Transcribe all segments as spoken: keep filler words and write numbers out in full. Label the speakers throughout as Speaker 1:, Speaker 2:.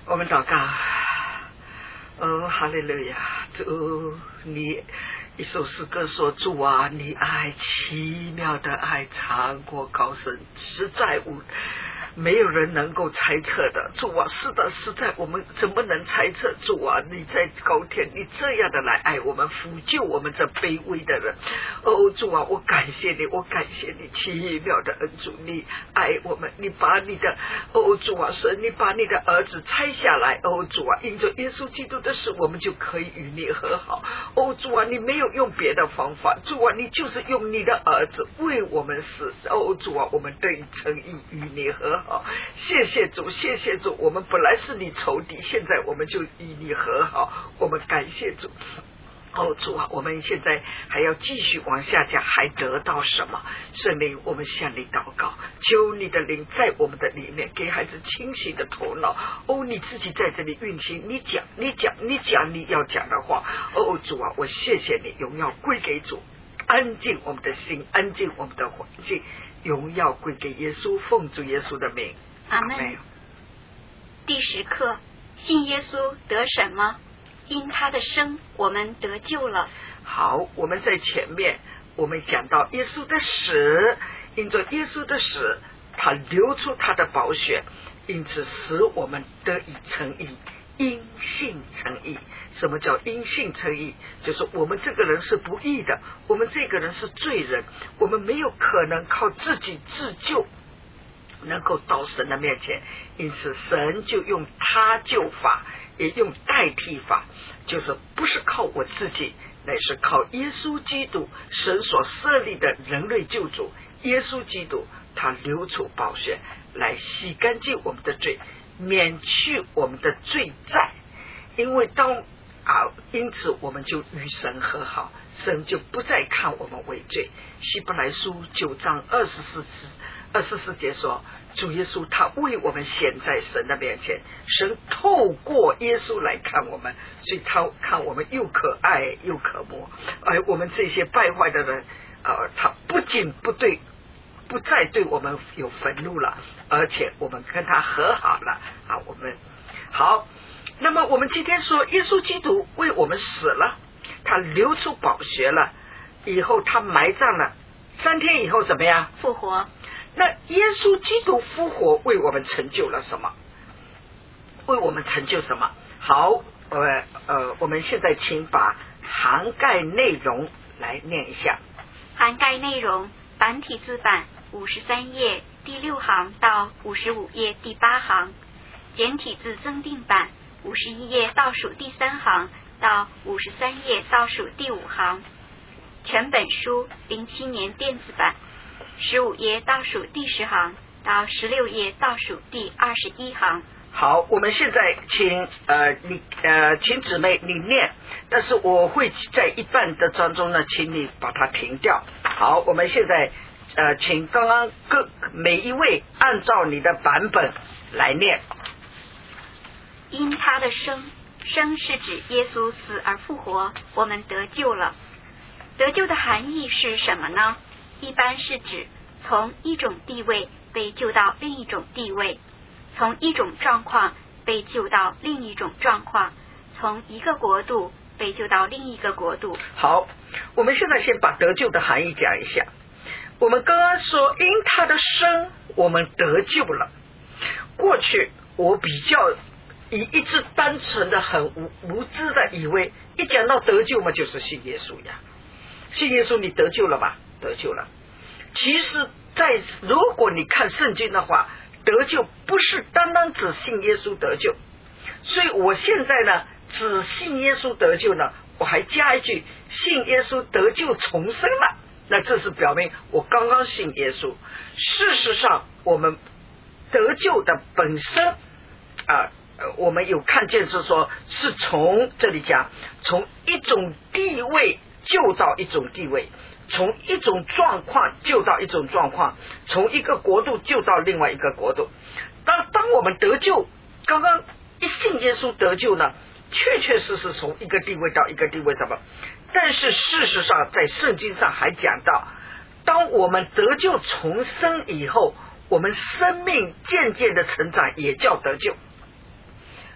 Speaker 1: 我们祷告，哦，哈利路亚！主，你一首诗歌说：“主啊，你爱奇妙的爱，长过高深，实在无。”没有人能够猜测的。主啊，是的，实在我们怎么能猜测？主啊，你在高天，你这样的来爱我们，抚救我们这卑微的人。哦，主啊，我感谢你，我感谢你奇妙的恩主，你爱我们，你把你的哦主啊，神，你把你的儿子拆下来。哦主啊，因着耶稣基督的事，我们就可以与你和好。哦主啊，你没有用别的方法，主啊，你就是用你的儿子为我们死。哦主啊，我们得以诚意与你和好。好，谢谢主，谢谢主，我们本来是你仇敌，现在我们就与你和好，我们感谢主。哦主啊，我们现在还要继续往下讲，还得到什么？圣灵，我们向你祷告，求你的灵在我们的里面，给孩子清醒的头脑。哦，你自己在这里运行，你讲，你讲，你讲你要讲的话。哦主啊，我谢谢你，荣耀归给主，安静我们的心，安静我们的环境。荣耀归给耶稣，奉主耶稣的名，
Speaker 2: 阿门。第十课，信耶稣得什么？因他的生，我们得救了。
Speaker 1: 好，我们在前面我们讲到耶稣的死，因着耶稣的死，他流出他的宝血，因此使我们得以称义。因信称义。什么叫因信称义？就是我们这个人是不义的，我们这个人是罪人，我们没有可能靠自己自救能够到神的面前，因此神就用他救法，也用代替法，就是不是靠我自己，乃是靠耶稣基督，神所设立的人类救主耶稣基督，他流出宝血来洗干净我们的罪，免去我们的罪债。因为当啊，因此我们就与神和好，神就不再看我们为罪。希伯来书九章二十四二十四节说，主耶稣他为我们显在神的面前，神透过耶稣来看我们，所以他看我们又可爱又可慕。而我们这些败坏的人，呃，他不仅不对不再对我们有愤怒了，而且我们跟他和好了啊！我们好，那么我们今天说，耶稣基督为我们死了，他流出宝血了，以后他埋葬了，三天以后怎么样？
Speaker 2: 复活。
Speaker 1: 那耶稣基督复活为我们成就了什么？为我们成就什么？好，呃呃，我们现在请把涵盖内容来念一下。
Speaker 2: 涵盖内容，繁体字版五十三页第六行到五十五页第八行，简体字增订版五十一页倒数第三行到五十三页倒数第五行，全本书零七年电子版十五页倒数第十行到十六页倒数第二十一行。
Speaker 1: 好，我们现在请呃你呃请姊妹你念，但是我会在一半的当中呢，请你把它停掉。好，我们现在呃请刚刚各每一位按照你的版本来念。
Speaker 2: 因他的生，生是指耶稣死而复活，我们得救了。得救的含义是什么呢？一般是指从一种地位被救到另一种地位，从一种状况被救到另一种状况，从一个国度被救到另一个国度。
Speaker 1: 好，我们现在先把得救的含义讲一下。我们刚刚说因他的生我们得救了，过去我比较以一直单纯的很无无知的以为一讲到得救嘛就是信耶稣呀，信耶稣你得救了吧？得救了。其实在如果你看圣经的话，得救不是单单只信耶稣得救，所以我现在呢只信耶稣得救呢，我还加一句信耶稣得救重生了，那这是表明我刚刚信耶稣。事实上我们得救的本身啊、呃，我们有看见是说是从这里讲从一种地位救到一种地位，从一种状况救到一种状况，从一个国度救到另外一个国度。当当我们得救，刚刚一信耶稣得救呢，确确实实从一个地位到一个地位什么？但是事实上在圣经上还讲到，当我们得救重生以后，我们生命渐渐的成长也叫得救。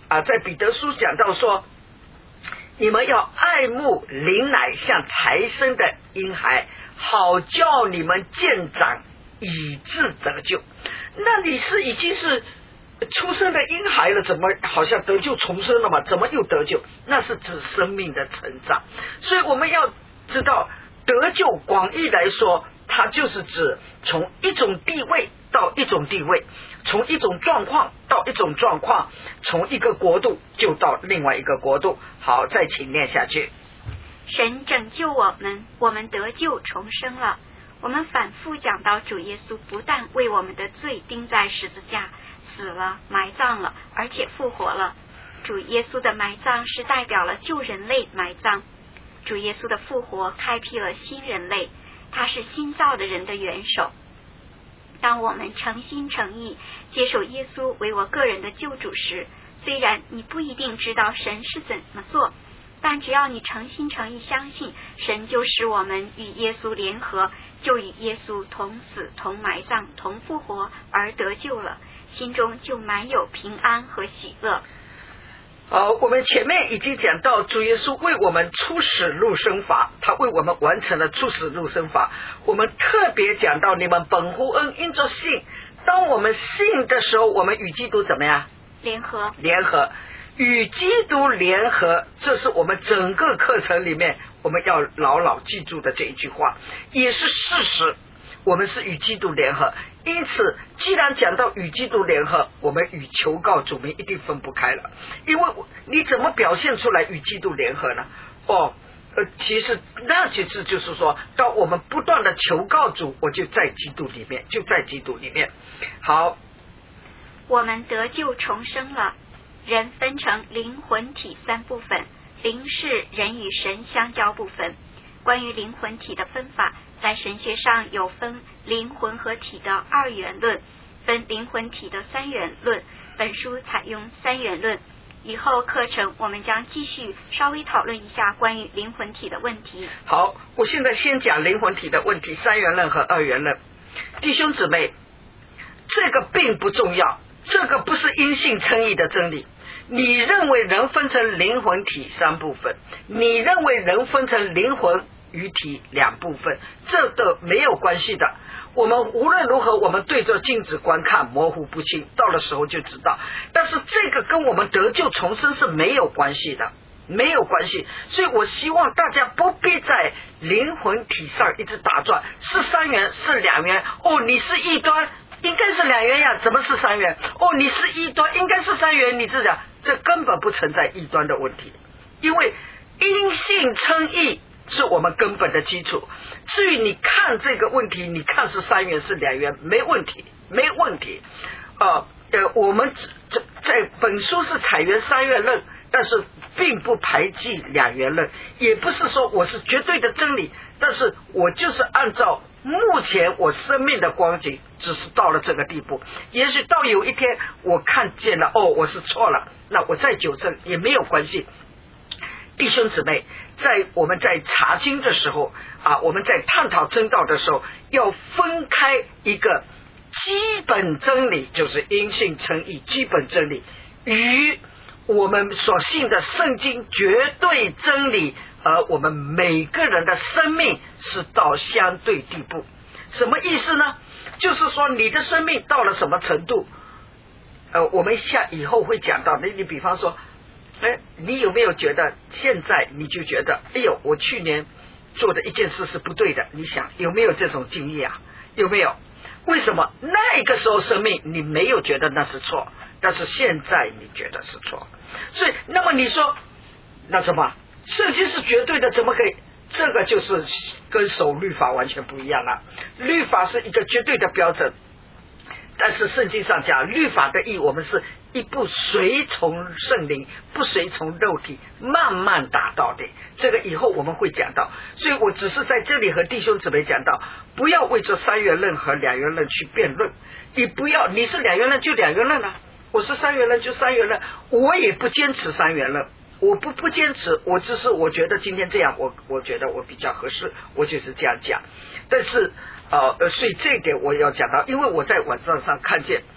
Speaker 1: 啊，在彼得书讲到说，你们要爱慕灵奶像才生的婴孩，好叫你们渐长，以致得救。那你是已经是出生的婴孩了，怎么好像得救重生了嘛？怎么又得救？那是指生命的成长。所以我们要知道，得救广义来说，它就是指从一种地位到一种地位，从一种状况到一种状况，从一个国度就到另外一个国度。好，再请念下去。
Speaker 2: 神拯救我们，我们得救重生了。我们反复讲到主耶稣不但为我们的罪钉在十字架死了埋葬了，而且复活了。主耶稣的埋葬是代表了旧人类埋葬，主耶稣的复活开辟了新人类，他是新造的人的元首。当我们诚心诚意接受耶稣为我个人的救主时，虽然你不一定知道神是怎么做，但只要你诚心诚意相信，神就使我们与耶稣联合，就与耶稣同死同埋葬同复活而得救了，心中就满有平安和喜乐。
Speaker 1: 好，我们前面已经讲到主耶稣为我们出死入生法，他为我们完成了出死入生法。我们特别讲到你们本乎恩因着信，当我们信的时候，我们与基督怎么样？
Speaker 2: 联合
Speaker 1: 联合与基督联合，这是我们整个课程里面我们要牢牢记住的这一句话，也是事实。我们是与基督联合，因此既然讲到与基督联合，我们与求告主名一定分不开了。因为你怎么表现出来与基督联合呢？哦，呃，其实那其实就是说，当我们不断的求告主，我就在基督里面，就在基督里面。好，
Speaker 2: 我们得救重生了。人分成灵魂体三部分，灵是人与神相交部分。关于灵魂体的分法，在神学上有分灵魂和体的二元论，分灵魂体的三元论。本书采用三元论。以后课程我们将继续稍微讨论一下关于灵魂体的问题。
Speaker 1: 好，我现在先讲灵魂体的问题，三元论和二元论。弟兄姊妹，这个并不重要，这个不是因信称义的真理。你认为人分成灵魂体三部分，你认为人分成灵魂与体两部分，这都没有关系的。我们无论如何，我们对着镜子观看模糊不清，到了时候就知道。但是这个跟我们得救重生是没有关系的，没有关系。所以我希望大家不必在灵魂体上一直打转，是三元是两元，哦，你是异端应该是两元呀，怎么是三元？哦，你是异端应该是三元，你这讲这根本不存在异端的问题，因为因信称义是我们根本的基础。至于你看这个问题，你看是三元是两元，没问题，没问题。呃呃，我们这在本书是采用三元论，但是并不排挤两元论，也不是说我是绝对的真理，但是我就是按照目前我生命的光景，只是到了这个地步。也许到有一天我看见了，哦，我是错了，那我再纠正也没有关系。弟兄姊妹，在我们在查经的时候啊，我们在探讨真道的时候，要分开一个基本真理，就是因信称义基本真理，与我们所信的圣经绝对真理，而我们每个人的生命是到相对地步。什么意思呢？就是说你的生命到了什么程度，呃，我们下以后会讲到的。你比方说，哎，你有没有觉得现在你就觉得，哎呦，我去年做的一件事是不对的？你想有没有这种经验啊？有没有？为什么那个时候生命你没有觉得那是错，但是现在你觉得是错？所以，那么你说，那怎么？圣经是绝对的，怎么可以？这个就是跟守律法完全不一样了。律法是一个绝对的标准，但是圣经上讲，律法的义，我们是一步随从圣灵，不随从肉体，慢慢达到的。这个以后我们会讲到，所以我只是在这里和弟兄姊妹讲到，不要为这三元论和两元论去辩论。你不要，你是两元论就两元论了，我是三元论就三元论，我也不坚持三元论。我不不坚持，我只是我觉得今天这样，我我觉得我比较合适，我就是这样讲。但是呃，所以这一点我要讲到，因为我在网站上看见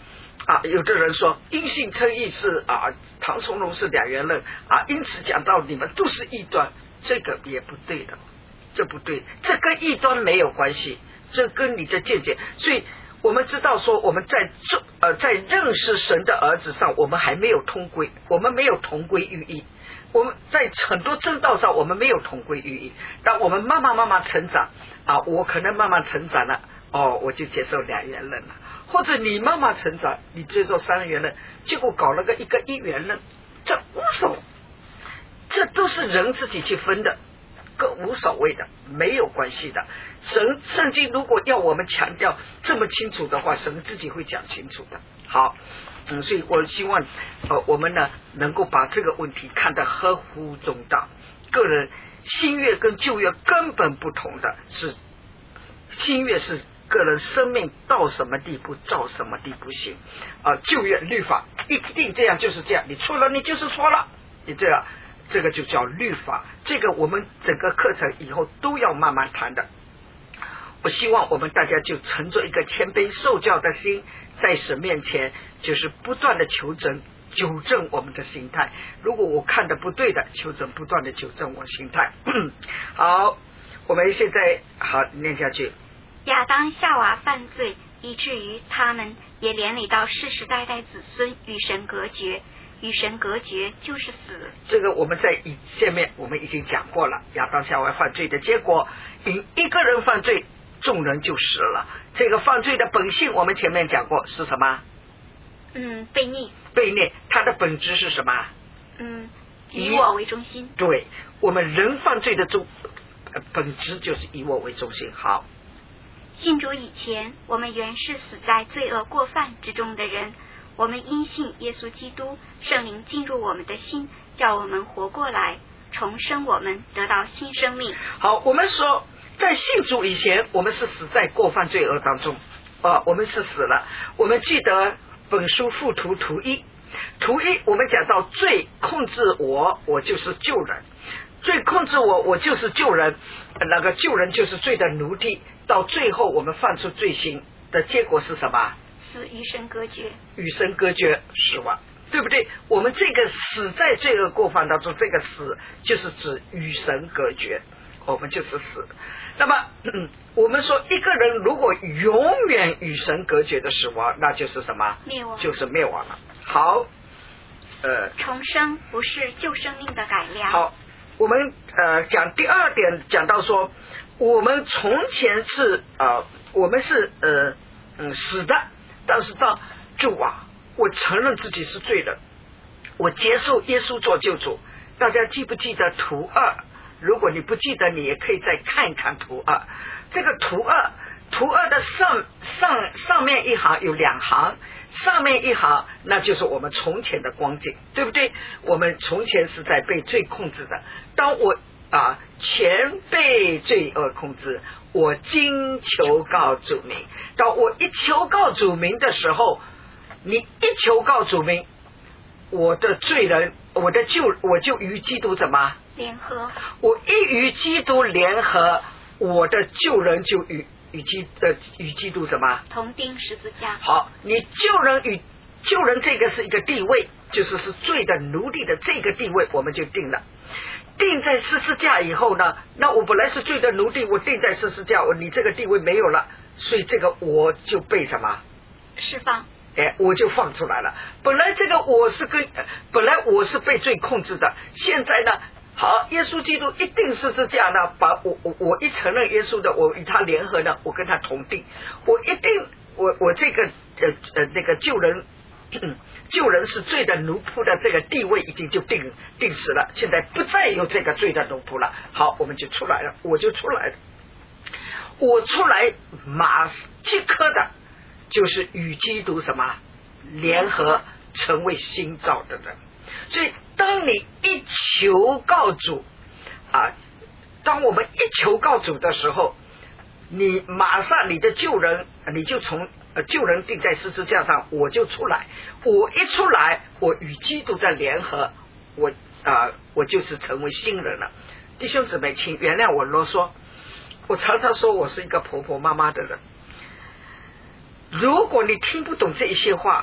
Speaker 1: 啊，有的人说因信称义是啊，唐崇荣是两元论啊，因此讲到你们都是异端，这个也不对的，这不对，这跟异端没有关系，这跟你的见解。所以我们知道说，我们在呃在认识神的儿子上，我们还没有通归，我们没有同归于一。我们在很多正道上，我们没有同归于一。当我们慢慢慢慢成长啊，我可能慢慢成长了，哦，我就接受两元论了。或者你慢慢成长，你接受三元论，结果搞了个一个一元论，这无所谓，这都是人自己去分的，更无所谓的，没有关系的。神圣经如果要我们强调这么清楚的话，神自己会讲清楚的。好，嗯，所以我希望呃我们呢能够把这个问题看得合乎中道。个人新约跟旧约根本不同的是，新约是个人生命到什么地步照什么地步行啊、呃，旧约律法一定这样就是这样，你错了你就是错了，你这样这个就叫律法。这个我们整个课程以后都要慢慢谈的。我希望我们大家就乘着一个谦卑受教的心，在神面前就是不断的求证纠正我们的心态。如果我看的不对的，求证不断的纠正我心态。好，我们现在好念下去。
Speaker 2: 亚当夏娃犯罪，以至于他们也连累到世世代代子孙与神隔绝，与神隔绝就是死。
Speaker 1: 这个我们在以前面我们已经讲过了，亚当夏娃犯罪的结果，因一个人犯罪，众人就死了。这个犯罪的本性我们前面讲过是什么？
Speaker 2: 嗯，悖逆。
Speaker 1: 悖逆，它的本质是什么？
Speaker 2: 嗯，以我为中心。
Speaker 1: 对，我们人犯罪的中本质就是以我为中心。好。
Speaker 2: 信主以前，我们原是死在罪恶过犯之中的人，我们因信耶稣基督，圣灵进入我们的心，叫我们活过来，重生我们，得到新生命。
Speaker 1: 好，我们说在信主以前，我们是死在过犯罪恶当中啊，我们是死了。我们记得本书附图图一，图一我们讲到罪控制我，我就是救人。罪控制我，我就是救人，那个救人就是罪的奴隶。到最后我们犯出罪行的结果是什么？
Speaker 2: 死，与神隔绝。
Speaker 1: 与神隔绝，死亡，对不对？我们这个死在罪恶过犯当中，这个死就是指与神隔绝，我们就是死。那么、嗯、我们说一个人如果永远与神隔绝的死亡，那就是什么？
Speaker 2: 灭亡，就是
Speaker 1: 灭亡了。好，呃，
Speaker 2: 重生不是旧生命的改良。
Speaker 1: 好，我们呃讲第二点，讲到说我们从前是啊、呃，我们是呃嗯死的，但是到主啊，我承认自己是罪人，我接受耶稣做救主。大家记不记得图二？如果你不记得，你也可以再看一看图二。这个图二，图二的上上上面一行有两行，上面一行那就是我们从前的光景，对不对？我们从前是在被罪控制的，当我啊前被罪恶控制，我今求告主名。当我一求告主名的时候，你一求告主名，我的罪人，我的救，我就与基督怎么
Speaker 2: 联合？
Speaker 1: 我一与基督联合，我的救人就与与基呃与基督什么
Speaker 2: 同钉十字架。
Speaker 1: 好，你救人与救人这个是一个地位，就是是罪的奴隶的这个地位，我们就定了。定在十字架以后呢，那我本来是罪的奴隶，我定在十字架，我你这个地位没有了，所以这个我就被什么
Speaker 2: 释放？
Speaker 1: 哎，我就放出来了。本来这个我是跟本来我是被罪控制的，现在呢，好，耶稣基督一定是这样呢，把我我我一承认耶稣的，我与他联合呢，我跟他同定，我一定我我这个呃呃那个救人。救人是罪的奴仆的这个地位已经就定定死了，现在不再有这个罪的奴仆了。好，我们就出来了，我就出来了，我出来马即刻的就是与基督什么联合，成为新造的人。所以当你一求告主啊，当我们一求告主的时候，你马上你的救人，你就从呃救人定在十字架上，我就出来，我一出来，我与基督在联合，我啊、呃、我就是成为新人了。弟兄姊妹，请原谅我啰嗦，我常常说我是一个婆婆妈妈的人。如果你听不懂这一些话，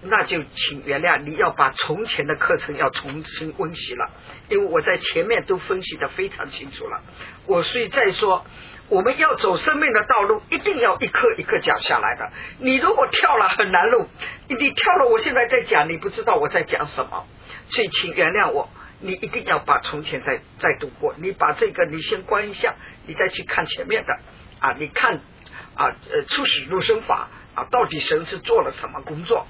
Speaker 1: 那就请原谅，你要把从前的课程要重新温习了，因为我在前面都分析得非常清楚了。我所以再说，我们要走生命的道路，一定要一颗一颗讲下来的。你如果跳了很难路，你跳了，我现在在讲，你不知道我在讲什么，所以请原谅我。你一定要把从前再再读过，你把这个你先关一下，你再去看前面的啊，你看啊，呃，初始入生法啊，到底神是做了什么工作？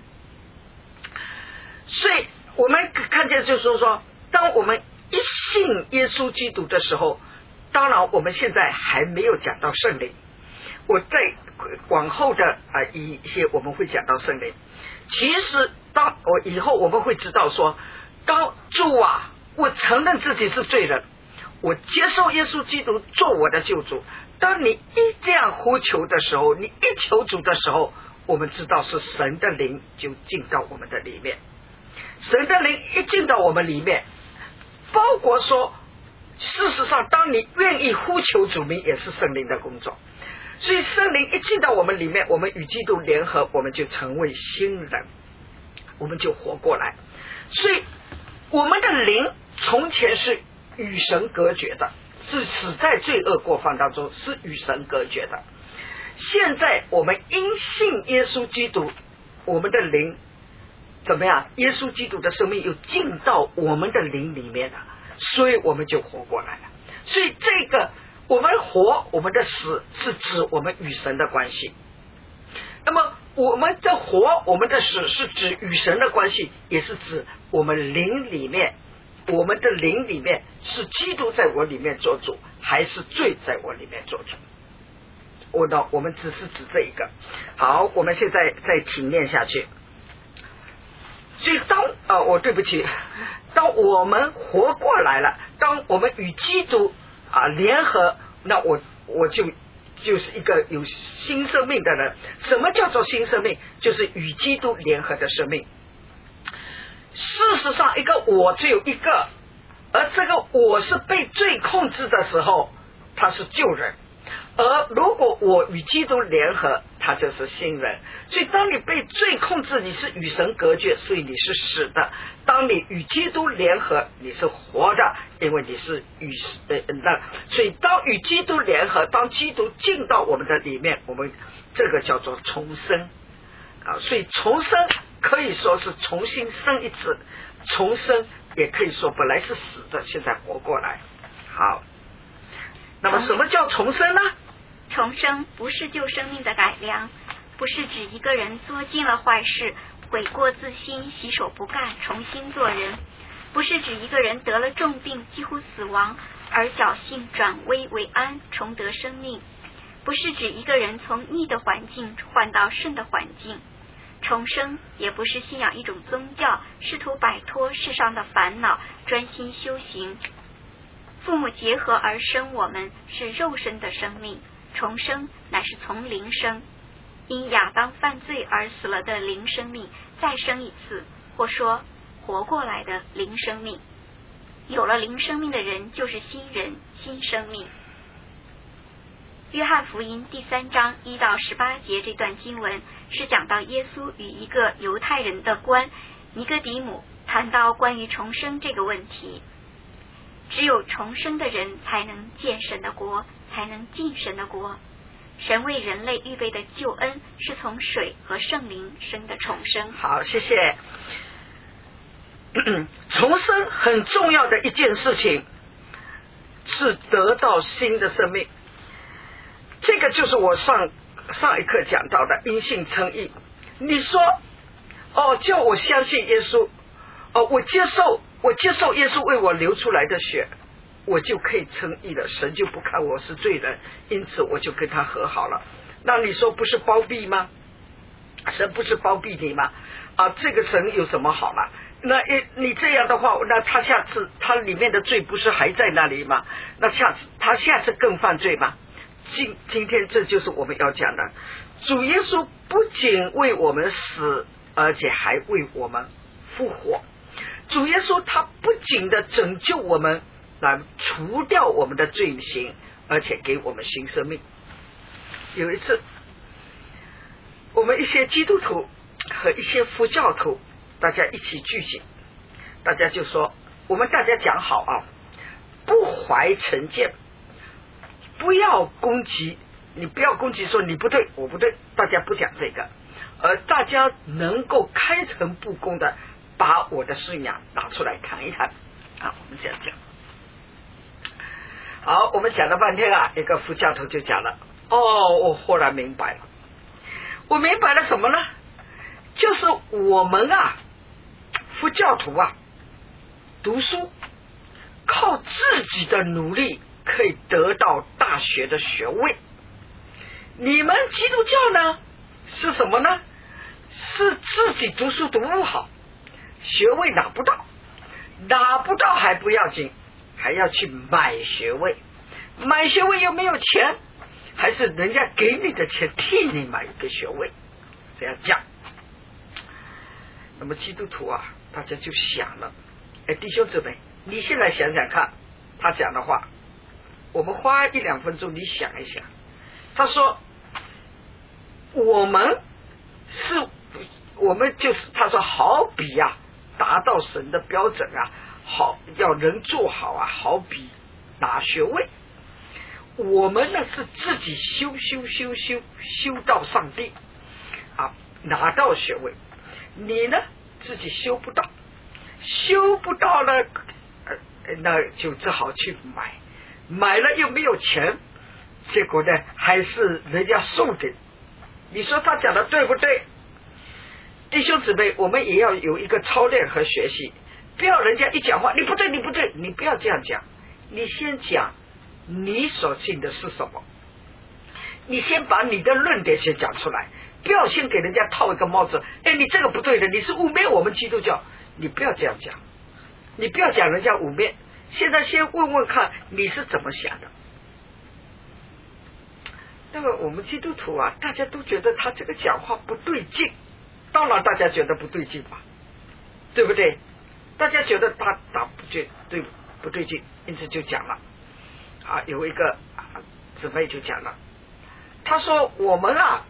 Speaker 1: 所以我们看见就是说，当我们一信耶稣基督的时候，当然我们现在还没有讲到圣灵，我在往后的啊一些我们会讲到圣灵。其实当我以后我们会知道说，当主啊，我承认自己是罪人，我接受耶稣基督做我的救主。当你一这样呼求的时候，你一求主的时候，我们知道是神的灵就进到我们的里面。神的灵一进到我们里面，包括说事实上当你愿意呼求主名，也是圣灵的工作。所以圣灵一进到我们里面，我们与基督联合，我们就成为新人，我们就活过来。所以我们的灵从前是与神隔绝的，是死在罪恶过犯当中，是与神隔绝的。现在我们因信耶稣基督，我们的灵怎么样？耶稣基督的生命又进到我们的灵里面了，所以我们就活过来了。所以这个我们活，我们的死是指我们与神的关系。那么我们的活，我们的死是指与神的关系，也是指我们灵里面，我们的灵里面是基督在我里面做主，还是罪在我里面做主？我呢，我们只是指这一个。好，我们现在再请念下去。所以当呃，我对不起，当我们活过来了，当我们与基督啊联合，那我我就就是一个有新生命的人。什么叫做新生命？就是与基督联合的生命。事实上一个我只有一个，而这个我是被罪控制的时候，他是旧人，而如果我与基督联合，他就是新人。所以当你被罪控制，你是与神隔绝，所以你是死的。当你与基督联合，你是活的，因为你是与呃那所以当与基督联合，当基督进到我们的里面，我们这个叫做重生啊。所以重生可以说是重新生一次，重生也可以说本来是死的，现在活过来。好，那么什么叫重生呢？
Speaker 2: 重生不是旧生命的改良，不是指一个人做尽了坏事，悔过自新，洗手不干，重新做人；不是指一个人得了重病，几乎死亡，而侥幸转危为安，重得生命；不是指一个人从逆的环境换到顺的环境。重生也不是信仰一种宗教，试图摆脱世上的烦恼，专心修行。父母结合而生我们是肉身的生命，重生乃是从灵生，因亚当犯罪而死了的灵生命再生一次，或说活过来的灵生命。有了灵生命的人就是新人，新生命。约翰福音第三章一到十八节这段经文是讲到耶稣与一个犹太人的官尼哥底母谈到关于重生这个问题。只有重生的人才能见神的国，才能进神的国。神为人类预备的救恩是从水和圣灵生的重生。
Speaker 1: 好，谢谢。重生很重要的一件事情是得到新的生命，这个就是我上上一课讲到的因信称义。你说哦，叫我相信耶稣，哦，我接受我接受耶稣为我流出来的血，我就可以称义了，神就不看我是罪人，因此我就跟他和好了。那你说不是包庇吗？神不是包庇你吗？啊，这个神有什么好了？那你这样的话，那他下次他里面的罪不是还在那里吗？那下次他下次更犯罪吗？今今天这就是我们要讲的，主耶稣不仅为我们死，而且还为我们复活。主耶稣他不仅的拯救我们，来除掉我们的罪行，而且给我们新生命。有一次我们一些基督徒和一些佛教徒大家一起聚集，大家就说我们大家讲好啊，不怀成见，不要攻击，你不要攻击说你不对我不对，大家不讲这个，而大家能够开诚布公的把我的信仰拿出来谈一谈啊，我们这样讲。好，我们讲了半天啊，一个佛教徒就讲了，哦，我忽然明白了，我明白了什么呢？就是我们啊，佛教徒啊，读书靠自己的努力可以得到大学的学位，你们基督教呢是什么呢？是自己读书读不好，学位拿不到，拿不到还不要紧，还要去买学位，买学位又没有钱，还是人家给你的钱替你买一个学位，这样讲。那么基督徒啊，大家就想了，哎，弟兄姊妹，你现在想想看他讲的话，我们花一两分钟你想一想。他说我们是我们就是他说好比呀、啊，达到神的标准啊，好要人做好啊，好比拿学位。我们呢是自己修修修修修到上帝啊，拿到学位。你呢自己修不到，修不到了，呃，那就只好去买，买了又没有钱，结果呢还是人家送的。你说他讲的对不对？弟兄姊妹，我们也要有一个操练和学习，不要人家一讲话你不对你不对，你不要这样讲，你先讲你所信的是什么，你先把你的论点先讲出来，不要先给人家套一个帽子，哎，你这个不对的，你是污蔑我们基督教，你不要这样讲，你不要讲人家污蔑，现在先问问看你是怎么想的。那么我们基督徒啊，大家都觉得他这个讲话不对劲，当然大家觉得不对劲吧，对不对？大家觉得他打不对对不对劲，因此就讲了啊，有一个啊姊妹就讲了，他说我们啊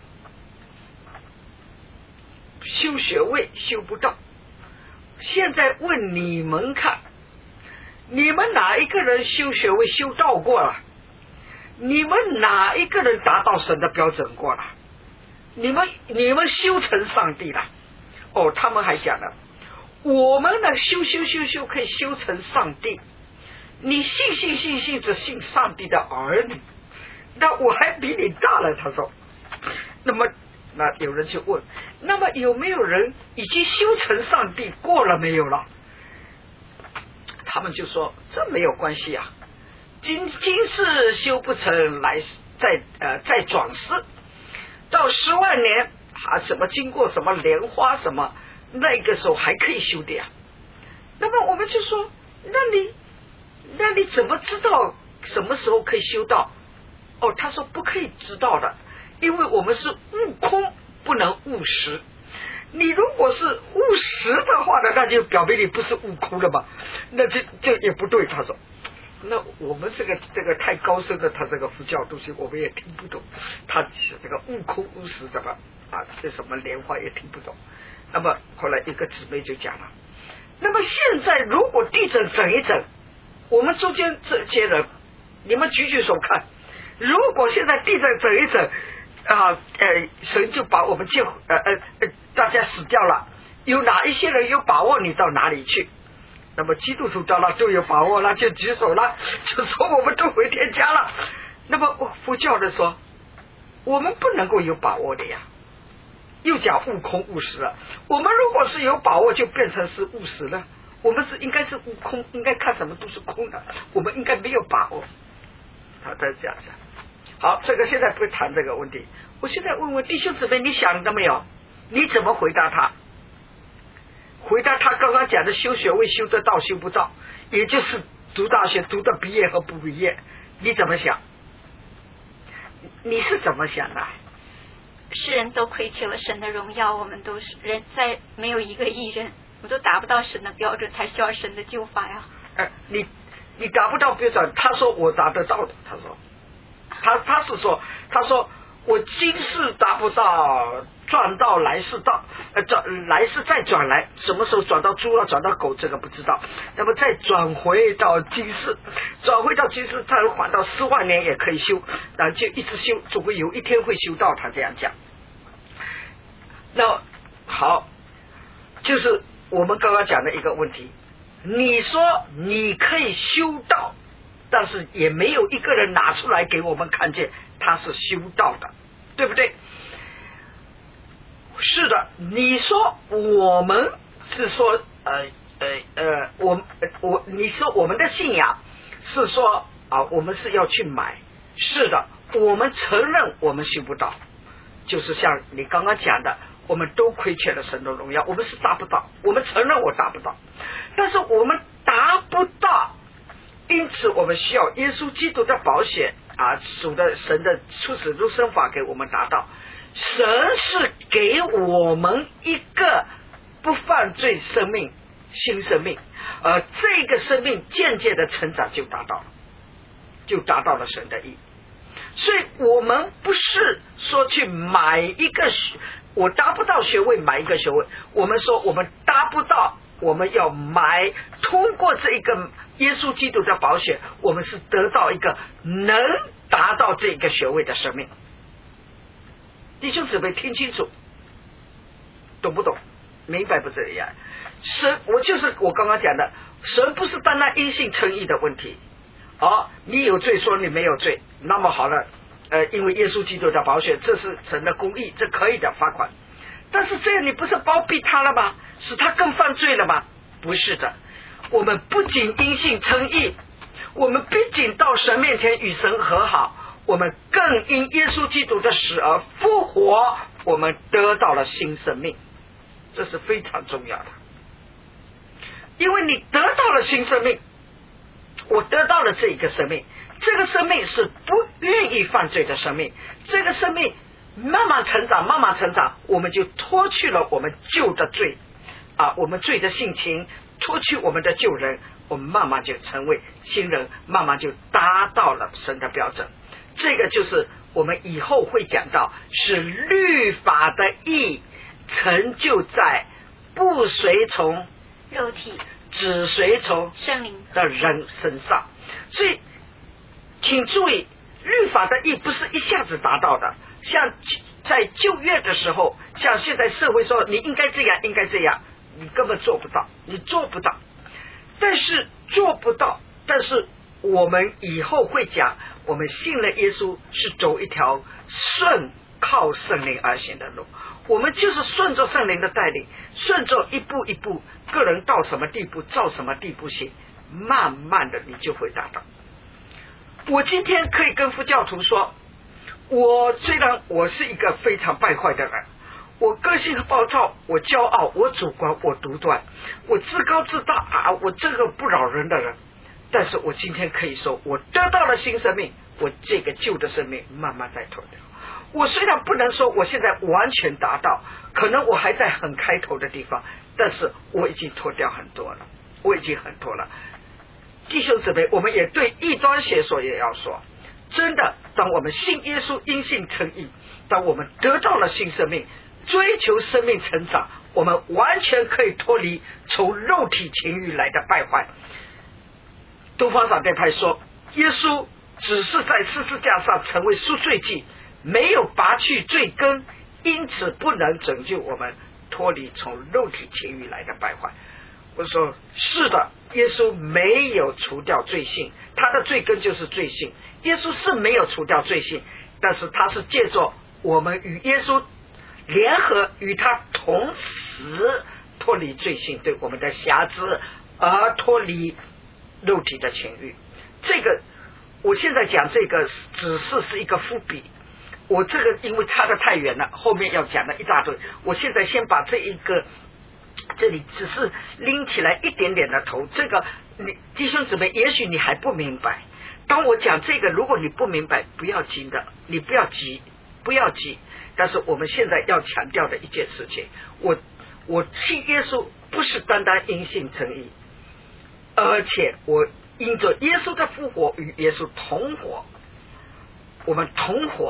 Speaker 1: 修学位修不到，现在问你们看，你们哪一个人修学位修到过了？你们哪一个人达到神的标准过了？你们你们修成上帝了？哦，他们还讲了，我们呢修修修修可以修成上帝，你信信信信只信上帝的儿女，那我还比你大了。他说，那么那有人就问，那么有没有人已经修成上帝过了没有了？他们就说这没有关系啊，今今世修不成，来再呃再转世，到十万年啊，什么经过什么莲花什么，那个时候还可以修的呀。那么我们就说，那你那你怎么知道什么时候可以修到？哦，他说不可以知道的，因为我们是悟空，不能悟实。你如果是悟实的话呢，那就表明你不是悟空了嘛，那就就也不对。他说，那我们这个这个太高深的，他这个佛教东西我们也听不懂，他这个悟空悟实怎么啊？这什么莲花也听不懂。那么后来一个姊妹就讲了，那么现在如果地震整一整，我们中间这些人，你们举举手看，如果现在地震整一整啊，呃，神就把我们救，呃呃呃，大家死掉了，有哪一些人有把握？你到哪里去？那么基督徒到了都有把握了，就举手了，就说我们都回天家了。那么佛教的说，我们不能够有把握的呀，又讲悟空悟实了。我们如果是有把握，就变成是悟实了。我们是应该是悟空，应该看什么都是空的，我们应该没有把握。他再讲讲。好，这个现在不谈这个问题。我现在问问弟兄姊妹，你想到没有？你怎么回答他？回答他刚刚讲的修学位修得到修不到，也就是读大学读的毕业和不毕业，你怎么想？你是怎么想的？
Speaker 2: 世人都亏缺了神的荣耀，我们都是人，在没有一个义人，我们都达不到神的标准，才需要神的救法呀。
Speaker 1: 呃，你你达不到标准，他说我达得到的，他说。他他是说，他说我今世达不到，转到来世到，呃，转来世再转来，什么时候转到猪了，转到狗，这个不知道。那么再转回到今世，转回到今世，再缓到四万年也可以修，然后就一直修，总归有一天会修到。他这样讲。那好，就是我们刚刚讲的一个问题。你说你可以修道，但是也没有一个人拿出来给我们看见他是修道的，对不对？是的，你说我们是说呃呃呃，我我你说我们的信仰是说啊，我们是要去买，是的，我们承认我们修不到，就是像你刚刚讲的，我们都亏缺了神的荣耀，我们是达不到，我们承认我达不到，但是我们达不到，因此我们需要耶稣基督的宝血啊，主的神的出死入生法给我们达到。神是给我们一个不犯罪生命，新生命，而这个生命渐渐的成长就达到了，就达到了神的意。所以我们不是说去买一个，我达不到学位买一个学位，我们说我们达不到，我们要买，通过这一个耶稣基督的宝血，我们是得到一个能达到这个学位的生命。弟兄姊妹听清楚，懂不懂？明白不这样？神，我就是我刚刚讲的，神不是单单因信称义的问题。哦，你有罪说你没有罪，那么好了，呃，因为耶稣基督的宝血，这是神的公义，这可以的罚款。但是这样你不是包庇他了吗？使他更犯罪了吗？不是的，我们不仅因信称义，我们不仅到神面前与神和好，我们更因耶稣基督的死而复活，我们得到了新生命，这是非常重要的。因为你得到了新生命，我得到了这一个生命，这个生命是不愿意犯罪的生命，这个生命慢慢成长，慢慢成长，我们就脱去了我们旧的罪啊，我们罪的性情，脱去我们的旧人，我们慢慢就成为新人，慢慢就达到了神的标准。这个就是我们以后会讲到，是律法的义成就在不随从
Speaker 2: 肉体
Speaker 1: 只随从
Speaker 2: 圣灵
Speaker 1: 的人身上。所以请注意，律法的义不是一下子达到的，像在旧约的时候，像现在社会说你应该这样应该这样，你根本做不到，你做不到。但是做不到，但是我们以后会讲，我们信了耶稣是走一条顺靠圣灵而行的路，我们就是顺着圣灵的带领，顺着一步一步，个人到什么地步照什么地步行，慢慢的你就会达到。我今天可以跟佛教徒说，我虽然我是一个非常败坏的人，我个性暴躁，我骄傲，我主观，我独断，我自高自大啊，我这个不饶人的人，但是我今天可以说，我得到了新生命，我这个旧的生命慢慢在脱掉。我虽然不能说我现在完全达到，可能我还在很开头的地方，但是我已经脱掉很多了，我已经很多了。弟兄姊妹，我们也对异端邪说也要说，真的，当我们信耶稣，因信称义，当我们得到了新生命，追求生命成长，我们完全可以脱离从肉体情欲来的败坏。东方闪电派说，耶稣只是在十字架上成为赎罪祭，没有拔去罪根，因此不能拯救我们脱离从肉体情欲来的败坏。我说是的，耶稣没有除掉罪性，他的罪根就是罪性。耶稣是没有除掉罪性，但是他是借着我们与耶稣联合，与他同死，脱离罪性对我们的辖制，而脱离肉体的情欲。这个我现在讲这个只是是一个伏笔，我这个因为差得太远了，后面要讲的一大堆，我现在先把这一个这里只是拎起来一点点的头，这个你弟兄姊妹也许你还不明白，当我讲这个如果你不明白不要急的，你不要急不要急，但是我们现在要强调的一件事情，我我信耶稣不是单单因信称义，而且我因着耶稣的复活与耶稣同活，我们同活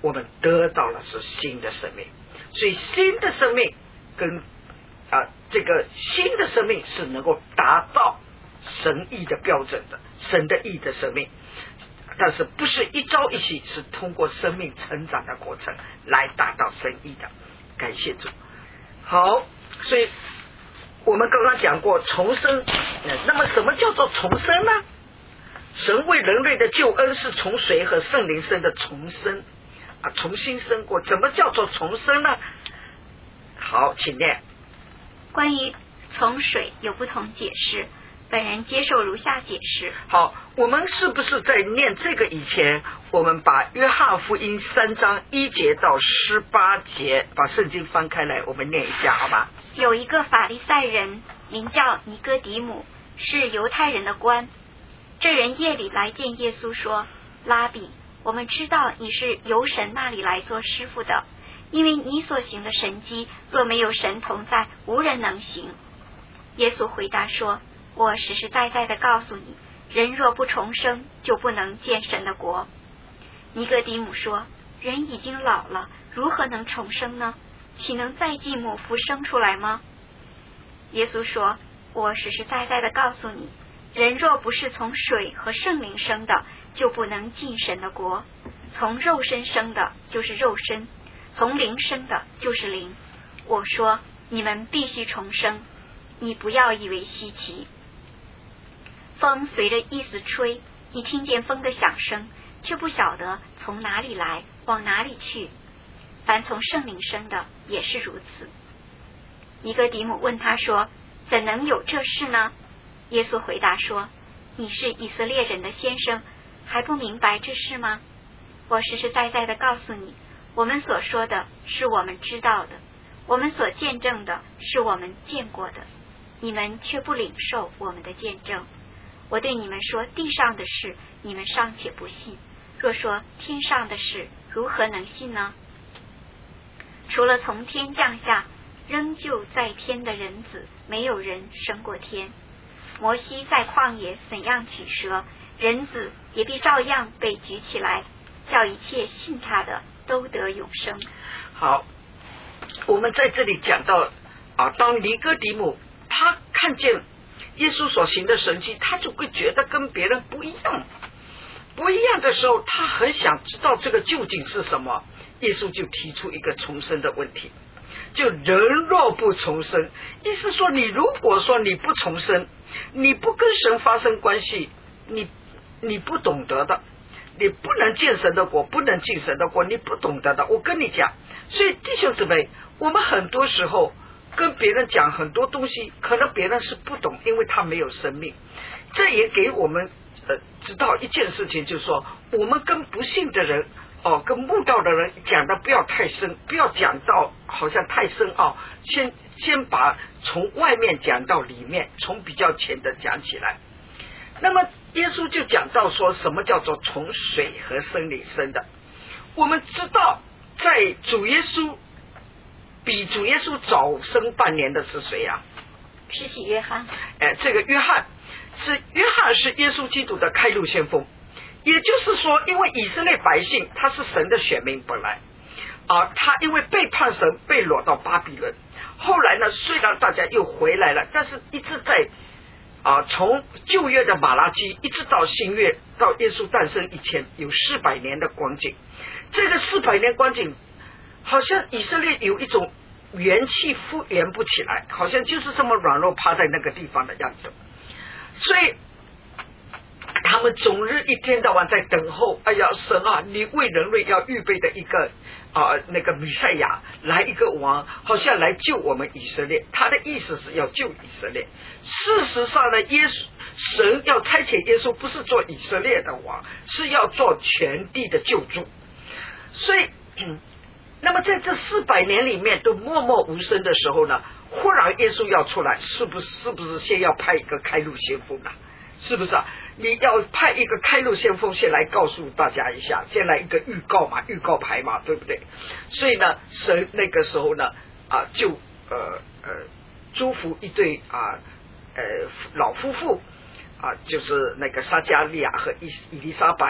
Speaker 1: 我们得到了是新的生命。所以新的生命跟啊这个新的生命是能够达到神意的标准的，神的意的生命，但是不是一朝一夕，是通过生命成长的过程来达到神意的。感谢主。好，所以我们刚刚讲过重生，那么什么叫做重生呢？神为人类的救恩是从水和圣灵生的重生啊，重新生过。怎么叫做重生呢？好，请念。
Speaker 2: 关于从水有不同解释，本人接受如下解释。
Speaker 1: 好，我们是不是在念这个以前，我们把约翰福音三章一节到十八节，把圣经翻开来，我们念一下好吗？
Speaker 2: 有一个法利赛人名叫尼哥底母，是犹太人的官。这人夜里来见耶稣说：拉比，我们知道你是由神那里来做师傅的，因为你所行的神迹，若没有神同在，无人能行。耶稣回答说：我实实在在的告诉你，人若不重生，就不能见神的国。尼哥底母说：人已经老了，如何能重生呢？岂能再继母腹生出来吗？耶稣说：我实实在在的告诉你，人若不是从水和圣灵生的，就不能进神的国。从肉身生的就是肉身，从灵生的就是灵。我说你们必须重生，你不要以为稀奇。风随着意思吹，你听见风的响声，却不晓得从哪里来，往哪里去。凡从圣灵生的也是如此。尼哥底母问他说：怎能有这事呢？耶稣回答说：你是以色列人的先生，还不明白这事吗？我实实在在的告诉你，我们所说的是我们知道的，我们所见证的是我们见过的，你们却不领受我们的见证。我对你们说地上的事，你们尚且不信，若说天上的事，如何能信呢？除了从天降下仍旧在天的人子，没有人升过天。摩西在旷野怎样取蛇，人子也必照样被举起来，叫一切信他的都得永生。
Speaker 1: 好，我们在这里讲到啊，当尼哥底母他看见耶稣所行的神迹，他就会觉得跟别人不一样，不一样的时候，他很想知道这个究竟是什么。耶稣就提出一个重生的问题，就人若不重生，意思说你如果说你不重生，你不跟神发生关系，你你不懂得的，你不能见神的国，不能进神的国，你不懂得的。我跟你讲，所以弟兄姊妹，我们很多时候跟别人讲很多东西，可能别人是不懂，因为他没有生命。这也给我们呃知道一件事情，就是说我们跟不信的人哦，跟慕道的人讲的不要太深，不要讲到好像太深奥，先先把从外面讲到里面，从比较浅的讲起来。那么耶稣就讲到说什么叫做从水和圣灵生的。我们知道在主耶稣比主耶稣早生半年的是谁啊？
Speaker 2: 施洗约翰。
Speaker 1: 哎，这个约翰是约翰是耶稣基督的开路先锋。也就是说，因为以色列百姓他是神的选民本来啊，他因为背叛神被掳到巴比伦，后来呢虽然大家又回来了，但是一直在啊从旧约的马拉基一直到新约到耶稣诞生以前有四百年的光景。这个四百年光景好像以色列有一种元气复原不起来，好像就是这么软弱趴在那个地方的样子。所以他们总日一天到晚在等候，哎呀神啊，你为人类要预备的一个啊那个弥赛亚，来一个王，好像来救我们以色列。他的意思是要救以色列。事实上呢，耶稣神要差遣耶稣不是做以色列的王，是要做全地的救主。所以嗯那么在这四百年里面都默默无声的时候呢，忽然耶稣要出来，是不是是不是先要派一个开路先锋啊？是不是啊？你要派一个开路先锋先来告诉大家一下，先来一个预告嘛，预告牌嘛，对不对？所以呢，神那个时候呢啊，就呃呃祝福一对啊呃老夫妇啊，就是那个撒加利亚和伊伊丽莎白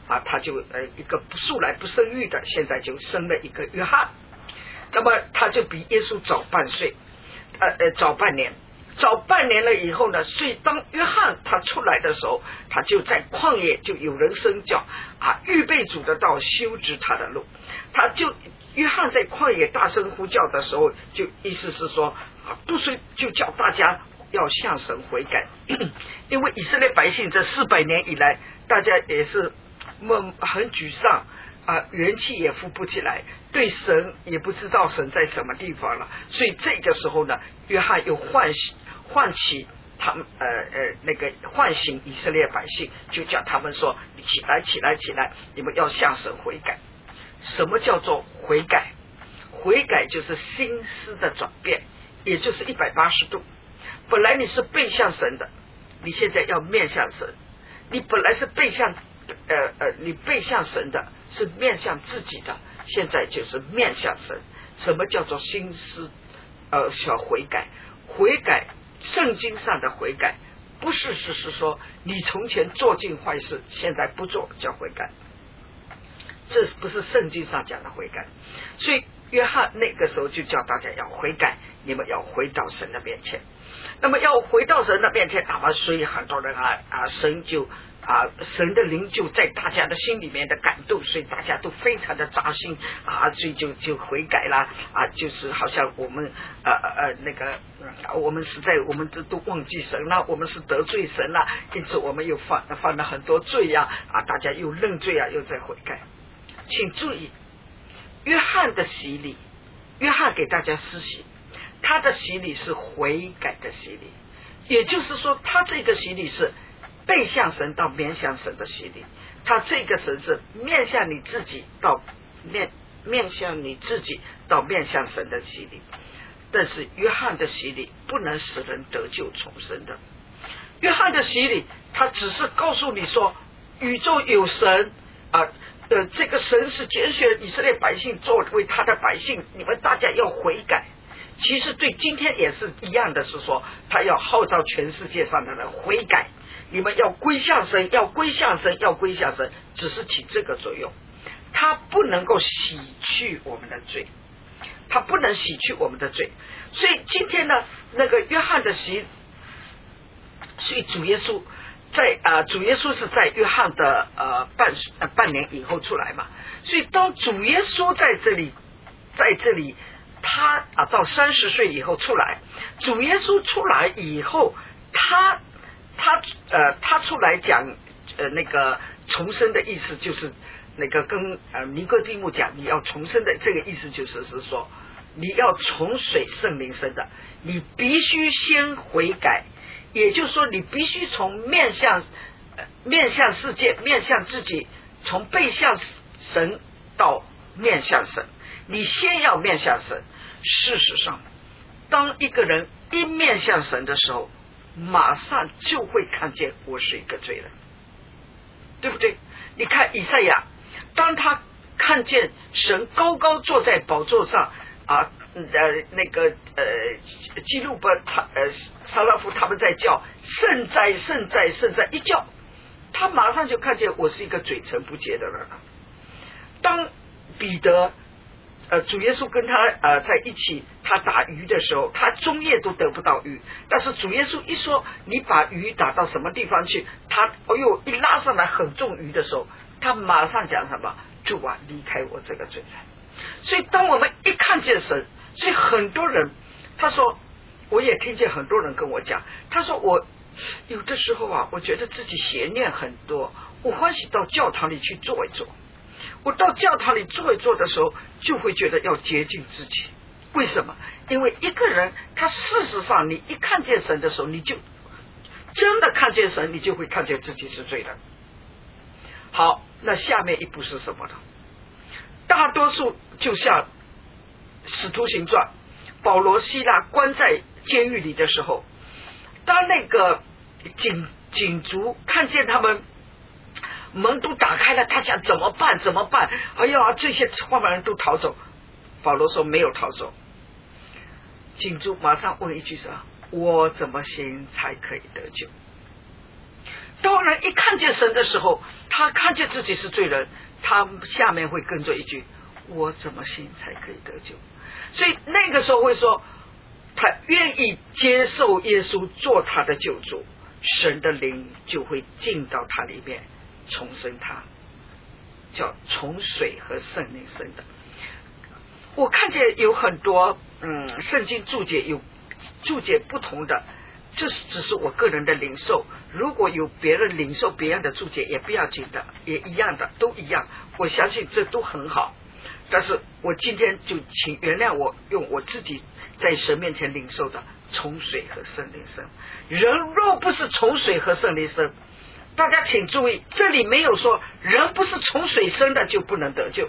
Speaker 1: 啊，他就呃一个素来不生育的，现在就生了一个约翰。那么他就比耶稣早半岁，呃呃早半年。早半年了以后呢，所以当约翰他出来的时候，他就在旷野就有人声叫啊，预备主的道，修直他的路。他就约翰在旷野大声呼叫的时候，就意思是说啊，不是就叫大家要向神悔改，因为以色列百姓这四百年以来，大家也是梦很沮丧啊，元气也浮不起来，对神也不知道神在什么地方了。所以这个时候呢，约翰又唤醒。唤起他们呃呃那个唤醒以色列百姓，就叫他们说：你起来起来起来，你们要向神悔改。什么叫做悔改？悔改就是心思的转变，也就是一百八十度。本来你是背向神的，你现在要面向神。你本来是背向呃呃你背向神的，是面向自己的，现在就是面向神。什么叫做心思呃要悔改？悔改。圣经上的悔改不是是是说你从前做尽坏事，现在不做叫悔改，这不是圣经上讲的悔改。所以约翰那个时候就叫大家要悔改，你们要回到神的面前。那么要回到神的面前，那么所以很多人啊啊神就啊神的灵就在大家的心里面的感动，所以大家都非常的扎心啊，所以就就悔改啦啊，就是好像我们呃呃那个、嗯、我们实在我们都都忘记神了，我们是得罪神了，因此我们又犯犯了很多罪呀 啊, 啊，大家又认罪啊，又在悔改。请注意，约翰的洗礼，约翰给大家施洗，他的洗礼是悔改的洗礼，也就是说他这个洗礼是背向神到面向神的洗礼，他这个神是面向你自己到面面向你自己到面向神的洗礼。但是约翰的洗礼不能使人得救重生的，约翰的洗礼他只是告诉你说宇宙有神啊，呃，这个神是拣选以色列百姓作为他的百姓，你们大家要悔改。其实对今天也是一样的，是说他要号召全世界上的人悔改，你们要归向神，要归向神，要归向神，只是起这个作用，他不能够洗去我们的罪，他不能洗去我们的罪。所以今天呢，那个约翰的洗，所以主耶稣在啊、呃，主耶稣是在约翰的呃半呃半年以后出来嘛，所以当主耶稣在这里，在这里他啊到三十岁以后出来，主耶稣出来以后，他他呃他出来讲呃那个重生的意思，就是那个跟呃尼哥底母讲，你要重生的这个意思就是是说，你要从水圣灵生的，你必须先悔改。也就是说，你必须从面向、呃、面向世界、面向自己，从背向神到面向神。你先要面向神。事实上，当一个人一面向神的时候，马上就会看见我是一个罪人，对不对？你看以赛亚，当他看见神高高坐在宝座上啊。呃，那个呃，基路伯他呃，撒拉夫他们在叫圣哉圣哉圣哉，一叫，他马上就看见我是一个嘴唇不洁的人了。当彼得呃主耶稣跟他呃在一起，他打鱼的时候，他终夜都得不到鱼，但是主耶稣一说你把鱼打到什么地方去，他哎呦一拉上来很重鱼的时候，他马上讲什么？主啊，离开我这个罪人。所以当我们一看见神，所以很多人他说，我也听见很多人跟我讲，他说我有的时候啊，我觉得自己邪念很多，我欢喜到教堂里去坐一坐。我到教堂里坐一坐的时候，就会觉得要洁净自己。为什么？因为一个人他事实上你一看见神的时候，你就真的看见神，你就会看见自己是罪人。好，那下面一步是什么呢？大多数就像使徒行传，保罗希拉关在监狱里的时候，当那个警警卒看见他们门都打开了，他想怎么办怎么办？哎呀，这些坏人都逃走。保罗说没有逃走。警卒马上问一句说：我怎么行才可以得救？ 当然一看见神的时候，他看见自己是罪人，他下面会跟着一句，我怎么信才可以得救？所以那个时候会说，他愿意接受耶稣做他的救主，神的灵就会进到他里面，重生他，叫从水和圣灵生的。我看见有很多嗯，圣经注解有注解不同的，这只是我个人的领受，如果有别人领受别样的注解也不要紧的，也一样的，都一样，我相信这都很好。但是我今天就请原谅我用我自己在神面前领受的从水和圣灵生。人若不是从水和圣灵生，大家请注意，这里没有说人不是从水生的就不能得救，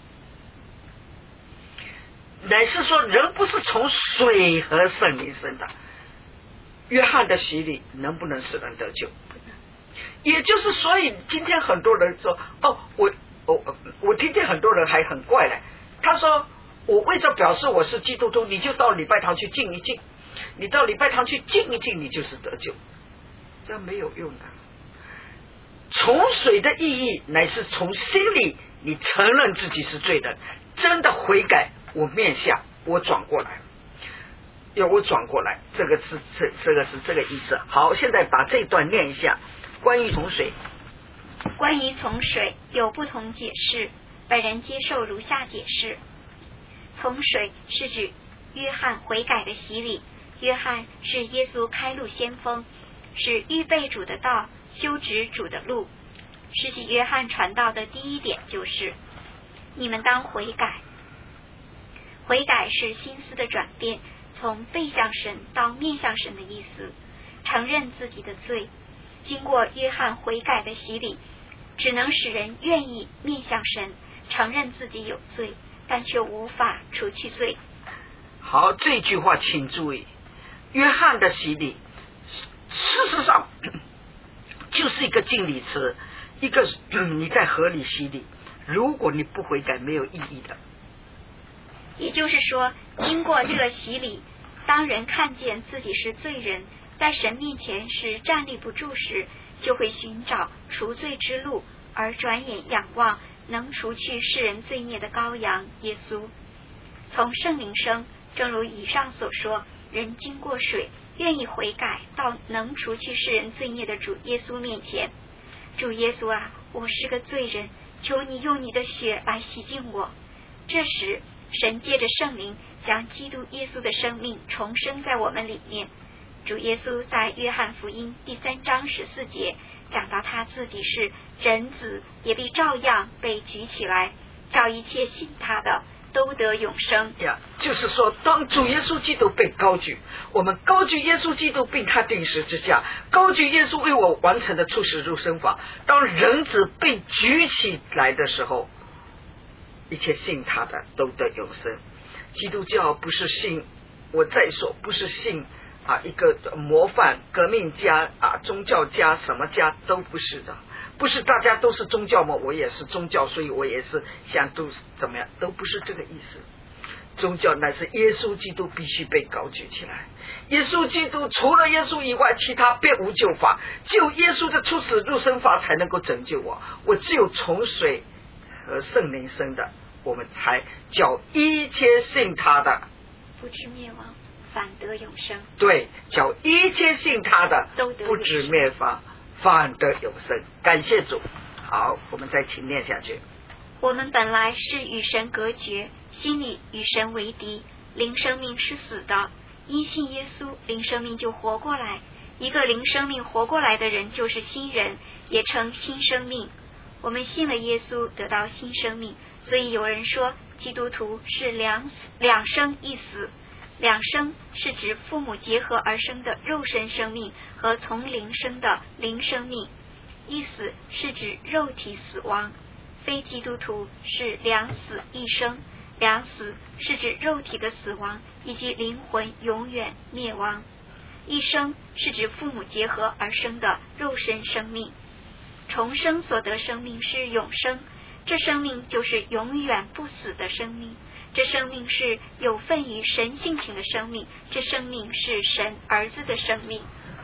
Speaker 1: 乃是说人不是从水和圣灵生的。约翰的洗礼能不能使人得救？也就是所以今天很多人说，哦，我我我听见很多人还很怪嘞，他说我为了表示我是基督徒，你就到礼拜堂去敬一敬，你到礼拜堂去敬一敬，你就是得救，这没有用的。从水的意义乃是从心里你承认自己是罪人，真的悔改，我面向，我转过来，要我转过来，这个是这这个是这个意思。好，现在把这一段念一下，关于从水。
Speaker 2: 关于从水有不同解释，本人接受如下解释：从水是指约翰悔改的洗礼，约翰是耶稣开路先锋，是预备主的道，修直主的路。施洗约翰传道的第一点就是你们当悔改。悔改是心思的转变，从背向神到面向神的意思，承认自己的罪。经过约翰悔改的洗礼，只能使人愿意面向神，承认自己有罪，但却无法除去罪。
Speaker 1: 好，这句话请注意，约翰的洗礼事实上就是一个敬礼词，一个你在河里洗礼，如果你不悔改没有意义的。
Speaker 2: 也就是说，经过这个洗礼，当人看见自己是罪人，在神面前是站立不住时，就会寻找除罪之路，而转眼仰望能除去世人罪孽的羔羊耶稣。从圣灵生，正如以上所说，人经过水，愿意悔改到能除去世人罪孽的主耶稣面前。主耶稣啊，我是个罪人，求你用你的血来洗净我。这时神借着圣灵将基督耶稣的生命重生在我们里面。主耶稣在约翰福音第三章十四节讲到他自己是人子，也必照样被举起来，叫一切信他的都得永生。
Speaker 1: 呀，就是说，当主耶稣基督被高举，我们高举耶稣基督并他定十字架，高举耶稣为我完成的出死入生法。当人子被举起来的时候，一切信他的都得永生。基督教不是信，我再说，不是信啊一个模范革命家啊宗教家，什么家都不是的，不是大家都是宗教吗？我也是宗教，所以我也是想都怎么样，都不是这个意思。宗教乃是耶稣基督必须被高举起来，耶稣基督除了耶稣以外，其他别无救法，只有耶稣的出死入生法才能够拯救我。我只有从水和圣灵生的，我们才叫一切信他的
Speaker 2: 不至灭亡，反得永生。
Speaker 1: 对，叫一切信他的不至灭亡，反得永生。感谢主。好，我们再请念下去。
Speaker 2: 我们本来是与神隔绝，心里与神为敌，灵生命是死的，因信耶稣，灵生命就活过来。一个灵生命活过来的人就是新人，也称新生命。我们信了耶稣，得到新生命，所以有人说基督徒是两两生一死。两生是指父母结合而生的肉身生命和从灵生的灵生命，一死是指肉体死亡。非基督徒是两死一生，两死是指肉体的死亡以及灵魂永远灭亡，一生是指父母结合而生的肉身生命。重生所得生命是永生，这生命就是永远不死的生命，这生命是有份于神性情的生命，这生命是神儿子的生命。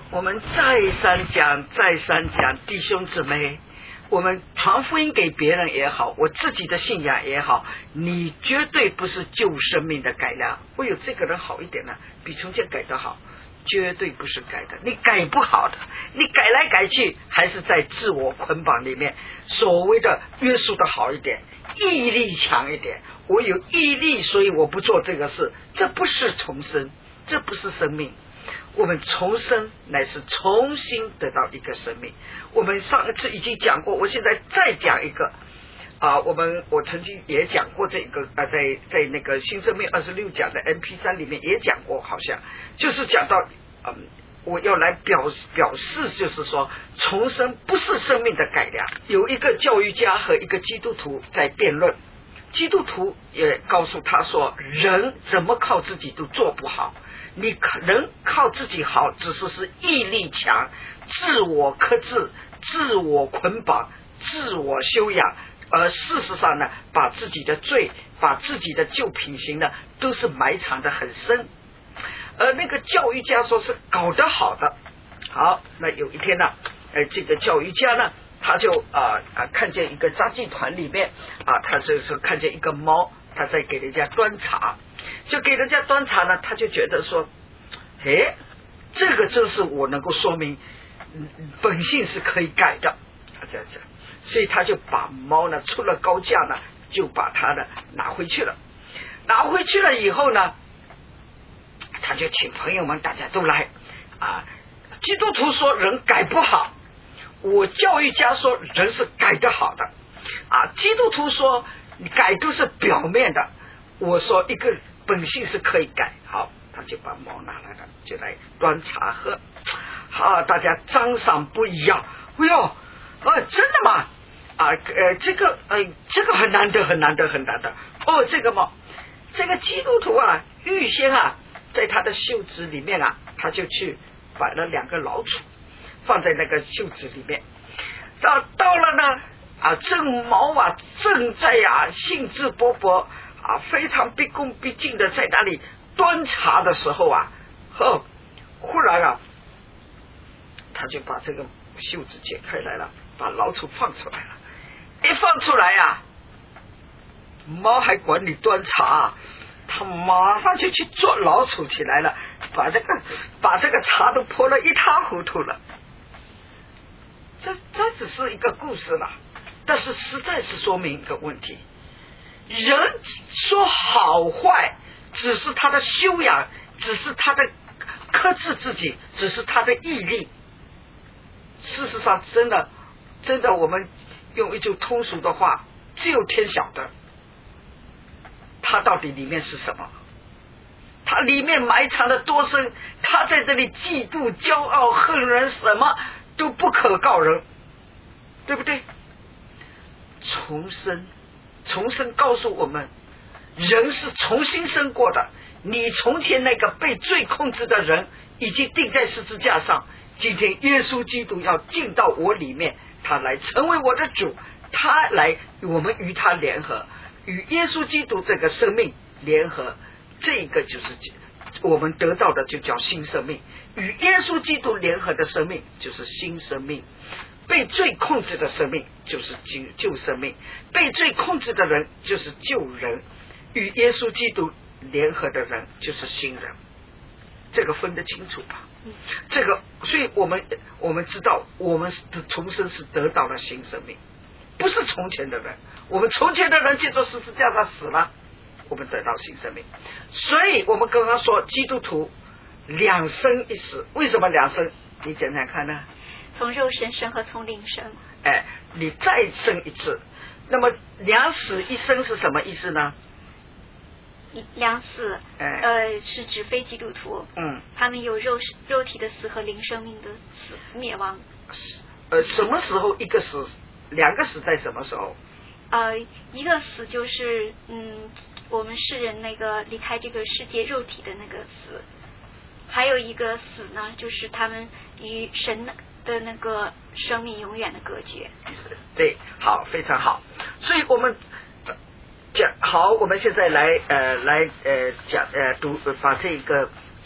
Speaker 1: 我们再三讲再三讲，弟兄姊妹，我们传福音给别人也好，我自己的信仰也好，你绝对不是救生命的改良。我有这个人好一点呢，比从前改得好，绝对不是改的，你改不好的，你改来改去还是在自我捆绑里面。所谓的约束的好一点，毅力强一点，我有毅力，所以我不做这个事，这不是重生，这不是生命。我们重生乃是重新得到一个生命。我们上一次已经讲过，我现在再讲一个啊，我们我曾经也讲过这个啊，在在那个新生命二十六讲的 M P 三 里面也讲过，好像就是讲到嗯，我要来表表示，就是说重生不是生命的改良。有一个教育家和一个基督徒在辩论，基督徒也告诉他说，人怎么靠自己都做不好，你人靠自己好，只是是毅力强，自我克制，自我捆绑，自我修养，而事实上呢，把自己的罪，把自己的旧品行呢，都是埋藏的很深。而那个教育家说是搞得好的。好，那有一天呢，呃，这个教育家呢，他就啊啊、呃、看见一个杂技团里面啊，他就是看见一个猫，他在给人家端茶，就给人家端茶呢，他就觉得说，哎，这个真是我能够说明本性是可以改的，这样子，所以他就把猫呢出了高价呢，就把它呢拿回去了。拿回去了以后呢，他就请朋友们大家都来啊。基督徒说人改不好，我教育家说人是改得好的啊。基督徒说改都是表面的，我说一个本性是可以改。好，他就把猫拿来了，就来端茶喝。好，大家赞赏不一样。哎呦，啊，真的吗？啊，呃，这个，呃，这个很难得，很难得，很难得。哦，这个猫，这个基督徒啊，预先啊，在他的袖子里面啊，他就去摆了两个老鼠，放在那个袖子里面。到到了呢，啊，正猫啊，正在啊，兴致勃勃啊，非常毕恭毕敬的在那里端茶的时候啊，哦，忽然啊，他就把这个袖子解开来了，把老鼠放出来了。一放出来啊，猫还管你端茶，他马上就去捉老鼠起来了，把这个把这个茶都泼了一塌糊涂了。这这只是一个故事了，但是实在是说明一个问题：人说好坏，只是他的修养，只是他的克制自己，只是他的毅力。事实上，真的，真的，我们用一句通俗的话，只有天晓得，他到底里面是什么，他里面埋藏了多深，他在这里嫉妒、骄傲、恨人，什么都不可告人，对不对？重生，重生告诉我们，人是重新生过的。你从前那个被罪控制的人，已经钉在十字架上。今天耶稣基督要进到我里面，他来成为我的主，他来我们与他联合，与耶稣基督这个生命联合，这个就是我们得到的就叫新生命。与耶稣基督联合的生命就是新生命，被罪控制的生命就是旧生命，被罪控制的人就是旧人，与耶稣基督联合的人就是新人。这个分得清楚吧？这个，所以我们我们知道，我们的重生是得到了新生命，不是从前的人。我们从前的人借着十字架上死了，我们得到新生命。所以我们刚刚说基督徒两生一死，为什么两生？你讲讲看呢？
Speaker 2: 从肉身生和从灵生。
Speaker 1: 哎，你再生一次，那么两死一生是什么意思呢？
Speaker 2: 两死，
Speaker 1: 哎、
Speaker 2: 呃，是指非基督徒，
Speaker 1: 嗯，
Speaker 2: 他们有肉肉体的死和灵生命的死灭亡。
Speaker 1: 呃，什么时候一个死？两个死在什么时候？
Speaker 2: 呃，一个死就是嗯，我们世人那个离开这个世界肉体的那个死，还有一个死呢，就是他们与神的那个生命永远的隔绝。
Speaker 1: 对，好，非常好。所以我们讲好，我们现在来呃来呃讲呃读把这个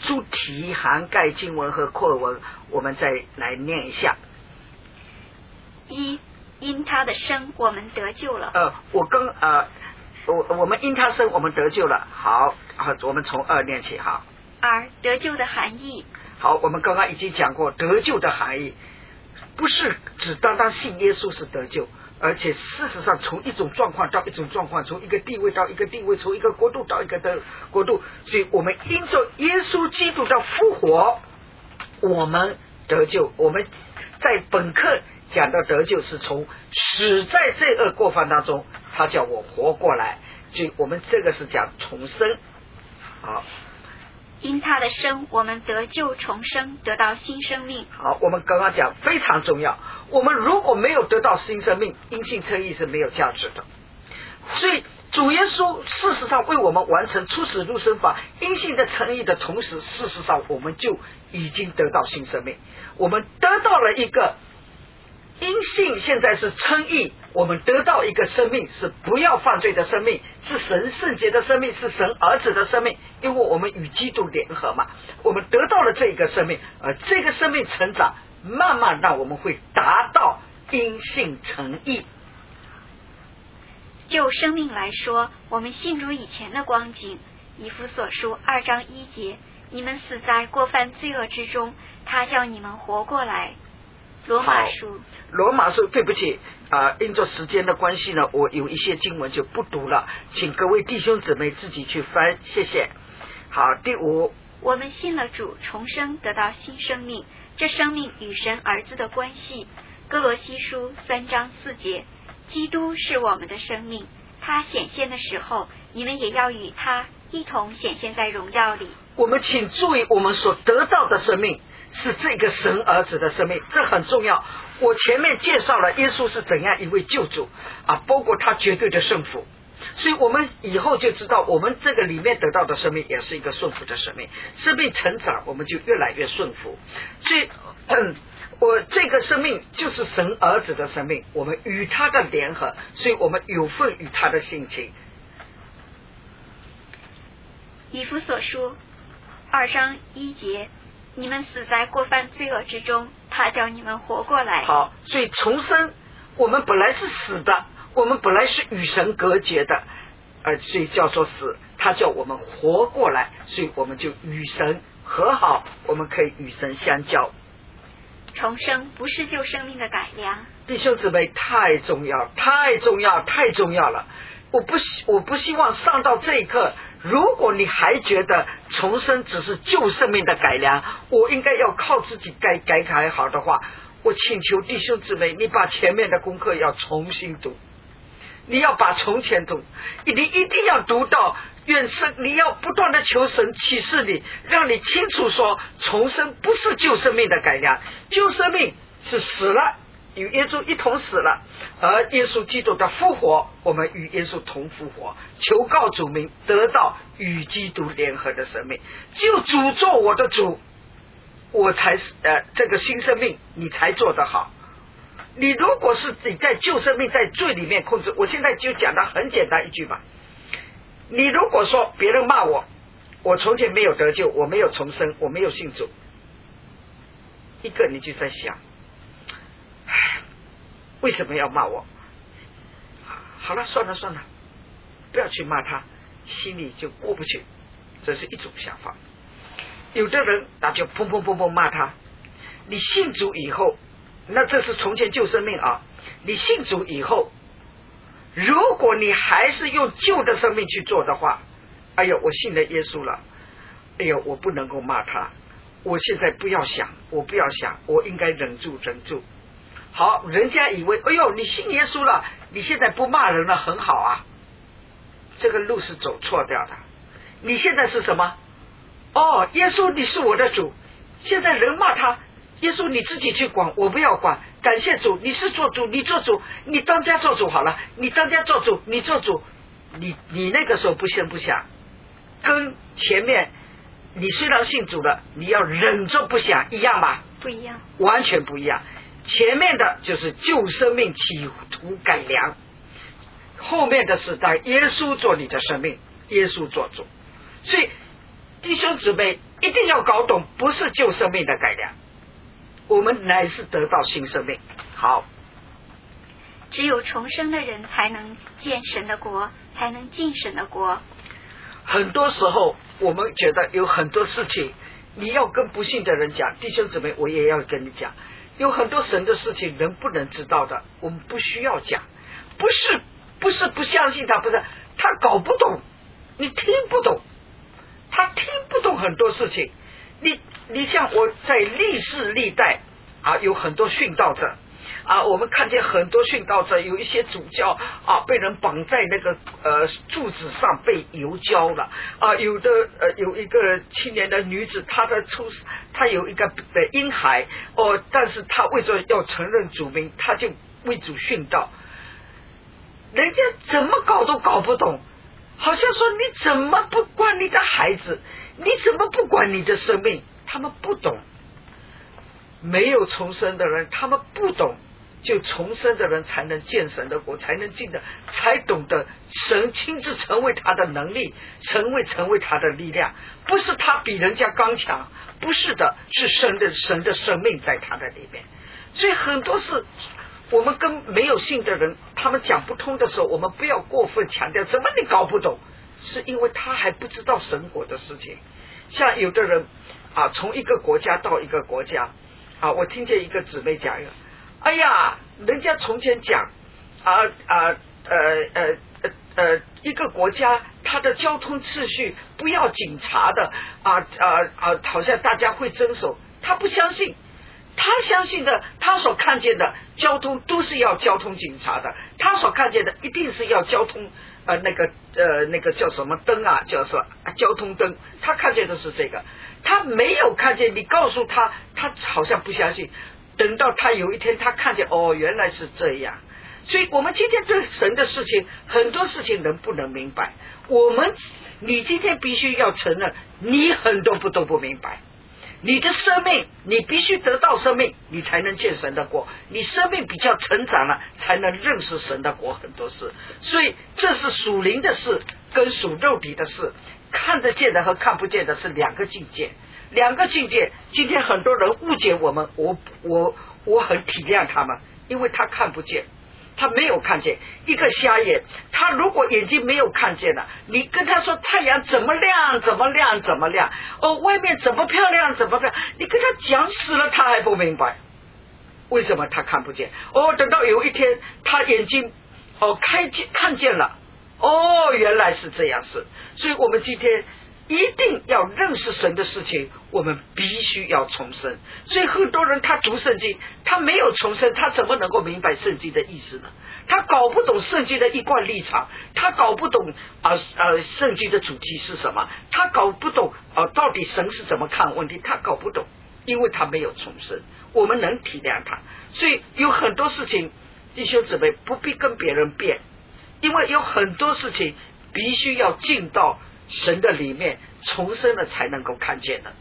Speaker 1: 主题涵盖经文和课文，我们再来念一下。
Speaker 2: 一，因他的生我们得救了。
Speaker 1: 呃，我跟呃，我我们因他生我们得救了。好，好，我们从二念起。好。
Speaker 2: 二，得救的含义。
Speaker 1: 好，我们刚刚已经讲过得救的含义，不是只单单信耶稣是得救，而且事实上从一种状况到一种状况，从一个地位到一个地位，从一个国度到一个的国度，所以我们因着耶稣基督的复活，我们得救。我们在本课讲的得救是从死在罪恶过犯当中，他叫我活过来，所以我们这个是讲重生。好，
Speaker 2: 因他的生我们得救重生，得到新生命。
Speaker 1: 好，我们刚刚讲非常重要，我们如果没有得到新生命，因信称义是没有价值的。所以主耶稣事实上为我们完成出死入生法，因信的称义的同时，事实上我们就已经得到新生命，我们得到了一个因信现在是称义，我们得到一个生命，是不要犯罪的生命，是神圣洁的生命，是神儿子的生命，因为我们与基督联合嘛，我们得到了这个生命，而这个生命成长，慢慢让我们会达到因信称义。
Speaker 2: 就生命来说，我们信主以前的光景，以弗所书二章一节，你们死在过犯罪恶之中，他叫你们活过来。罗马书，
Speaker 1: 罗马书，对不起啊、呃，因着时间的关系呢，我有一些经文就不读了，请各位弟兄姊妹自己去翻，谢谢。好，第五，
Speaker 2: 我们信了主，重生得到新生命，这生命与神儿子的关系。哥罗西书三章四节，基督是我们的生命，他显现的时候，你们也要与他一同显现在荣耀里。
Speaker 1: 我们请注意，我们所得到的生命是这个神儿子的生命，这很重要。我前面介绍了耶稣是怎样一位救主啊，包括他绝对的顺服，所以我们以后就知道，我们这个里面得到的生命也是一个顺服的生命，生命成长，我们就越来越顺服。所以，嗯，我这个生命就是神儿子的生命，我们与他的联合，所以我们有份与他的性情。
Speaker 2: 以弗所书二章一节，你们死在过犯罪恶之中，他叫你们活过来。
Speaker 1: 好，所以重生，我们本来是死的，我们本来是与神隔绝的，呃，所以叫做死，他叫我们活过来，所以我们就与神和好，我们可以与神相交。
Speaker 2: 重生不是救生命的改良，
Speaker 1: 弟兄姊妹，太重要，太重要，太重要了。我不希我不希望上到这一刻，如果你还觉得重生只是救生命的改良，我应该要靠自己改改改好的话，我请求弟兄姊妹，你把前面的功课要重新读，你要把从前读，你一定要读到愿神，你要不断的求神启示你，让你清楚说，重生不是救生命的改良，救生命是死了，与耶稣一同死了，而耶稣基督的复活，我们与耶稣同复活，求告主名，得到与基督联合的生命。就主做我的主，我才呃这个新生命你才做得好。你如果是你在旧生命在罪里面控制，我现在就讲的很简单一句吧，你如果说别人骂我，我从前没有得救，我没有重生，我没有信主，一个你就在想，为什么要骂我？好了，算了算了，不要去骂他，心里就过不去，这是一种想法。有的人那就砰砰砰砰骂他，你信主以后，那这是从前旧生命啊，你信主以后，如果你还是用旧的生命去做的话，哎呦，我信了耶稣了，哎呦，我不能够骂他，我现在不要想，我不要想，我应该忍住忍住。好，人家以为，哎呦，你信耶稣了，你现在不骂人了，很好啊。这个路是走错掉的。你现在是什么？哦，耶稣你是我的主，现在人骂他，耶稣你自己去管，我不要管。感谢主，你是做主，你做主，你当家做主好了，你当家做主，你做主，你你那个时候不声不响，跟前面你虽然信主了，你要忍着不响一样吧？
Speaker 2: 不一样，
Speaker 1: 完全不一样。前面的就是旧生命企图改良，后面的是当耶稣做你的生命，耶稣做主。所以弟兄姊妹一定要搞懂，不是旧生命的改良，我们乃是得到新生命。好，
Speaker 2: 只有重生的人才能见神的国，才能进神的国。
Speaker 1: 很多时候我们觉得有很多事情你要跟不信的人讲，弟兄姊妹我也要跟你讲，有很多神的事情人不能知道的，我们不需要讲。不是不是不相信他，不是他搞不懂，你听不懂，他听不懂很多事情。你你像我在历世历代啊，有很多殉道者啊，我们看见很多殉道者，有一些主教啊被人绑在那个呃柱子上被油浇了啊，有的呃有一个青年的女子，她的出她有一个呃婴孩哦，但是她为着要承认主名，她就为主殉道。人家怎么搞都搞不懂，好像说你怎么不管你的孩子，你怎么不管你的生命，他们不懂。没有重生的人他们不懂，就重生的人才能见神的国，才能进的，才懂得神亲自成为他的能力，成为成为他的力量，不是他比人家刚强，不是的，是神的神的生命在他的里面。所以很多事我们跟没有信的人他们讲不通的时候，我们不要过分强调怎么你搞不懂，是因为他还不知道神国的事情。像有的人啊，从一个国家到一个国家啊，我听见一个姊妹讲，哎呀，人家从前讲啊啊呃呃呃一个国家他的交通秩序不要警察的啊啊啊，好像大家会遵守，他不相信。他相信的，他所看见的交通都是要交通警察的，他所看见的一定是要交通呃那个呃那个叫什么灯啊，叫做交通灯，他看见的是这个，他没有看见，你告诉他，他好像不相信。等到他有一天他看见，哦，原来是这样。所以我们今天对神的事情，很多事情人不能明白，我们你今天必须要承认，你很多不都不明白。你的生命，你必须得到生命，你才能见神的国。你生命比较成长了，才能认识神的国很多事。所以这是属灵的事跟属肉体的事，看得见的和看不见的是两个境界，两个境界。今天很多人误解我们，我我我很体谅他们，因为他看不见，他没有看见。一个瞎眼，他如果眼睛没有看见了，你跟他说太阳怎么亮怎么亮怎么亮，哦，外面怎么漂亮怎么漂亮，你跟他讲死了他还不明白，为什么他看不见？哦，等到有一天他眼睛哦开见看见了，哦，原来是这样事。所以我们今天一定要认识神的事情，我们必须要重生。所以很多人他读圣经，他没有重生，他怎么能够明白圣经的意思呢？他搞不懂圣经的一贯立场，他搞不懂啊呃圣经的主题是什么，他搞不懂啊到底神是怎么看问题，他搞不懂，因为他没有重生。我们能体谅他，所以有很多事情弟兄姊妹不必跟别人辩，因为有很多事情必须要进到神的里面，重生了才能够看见的。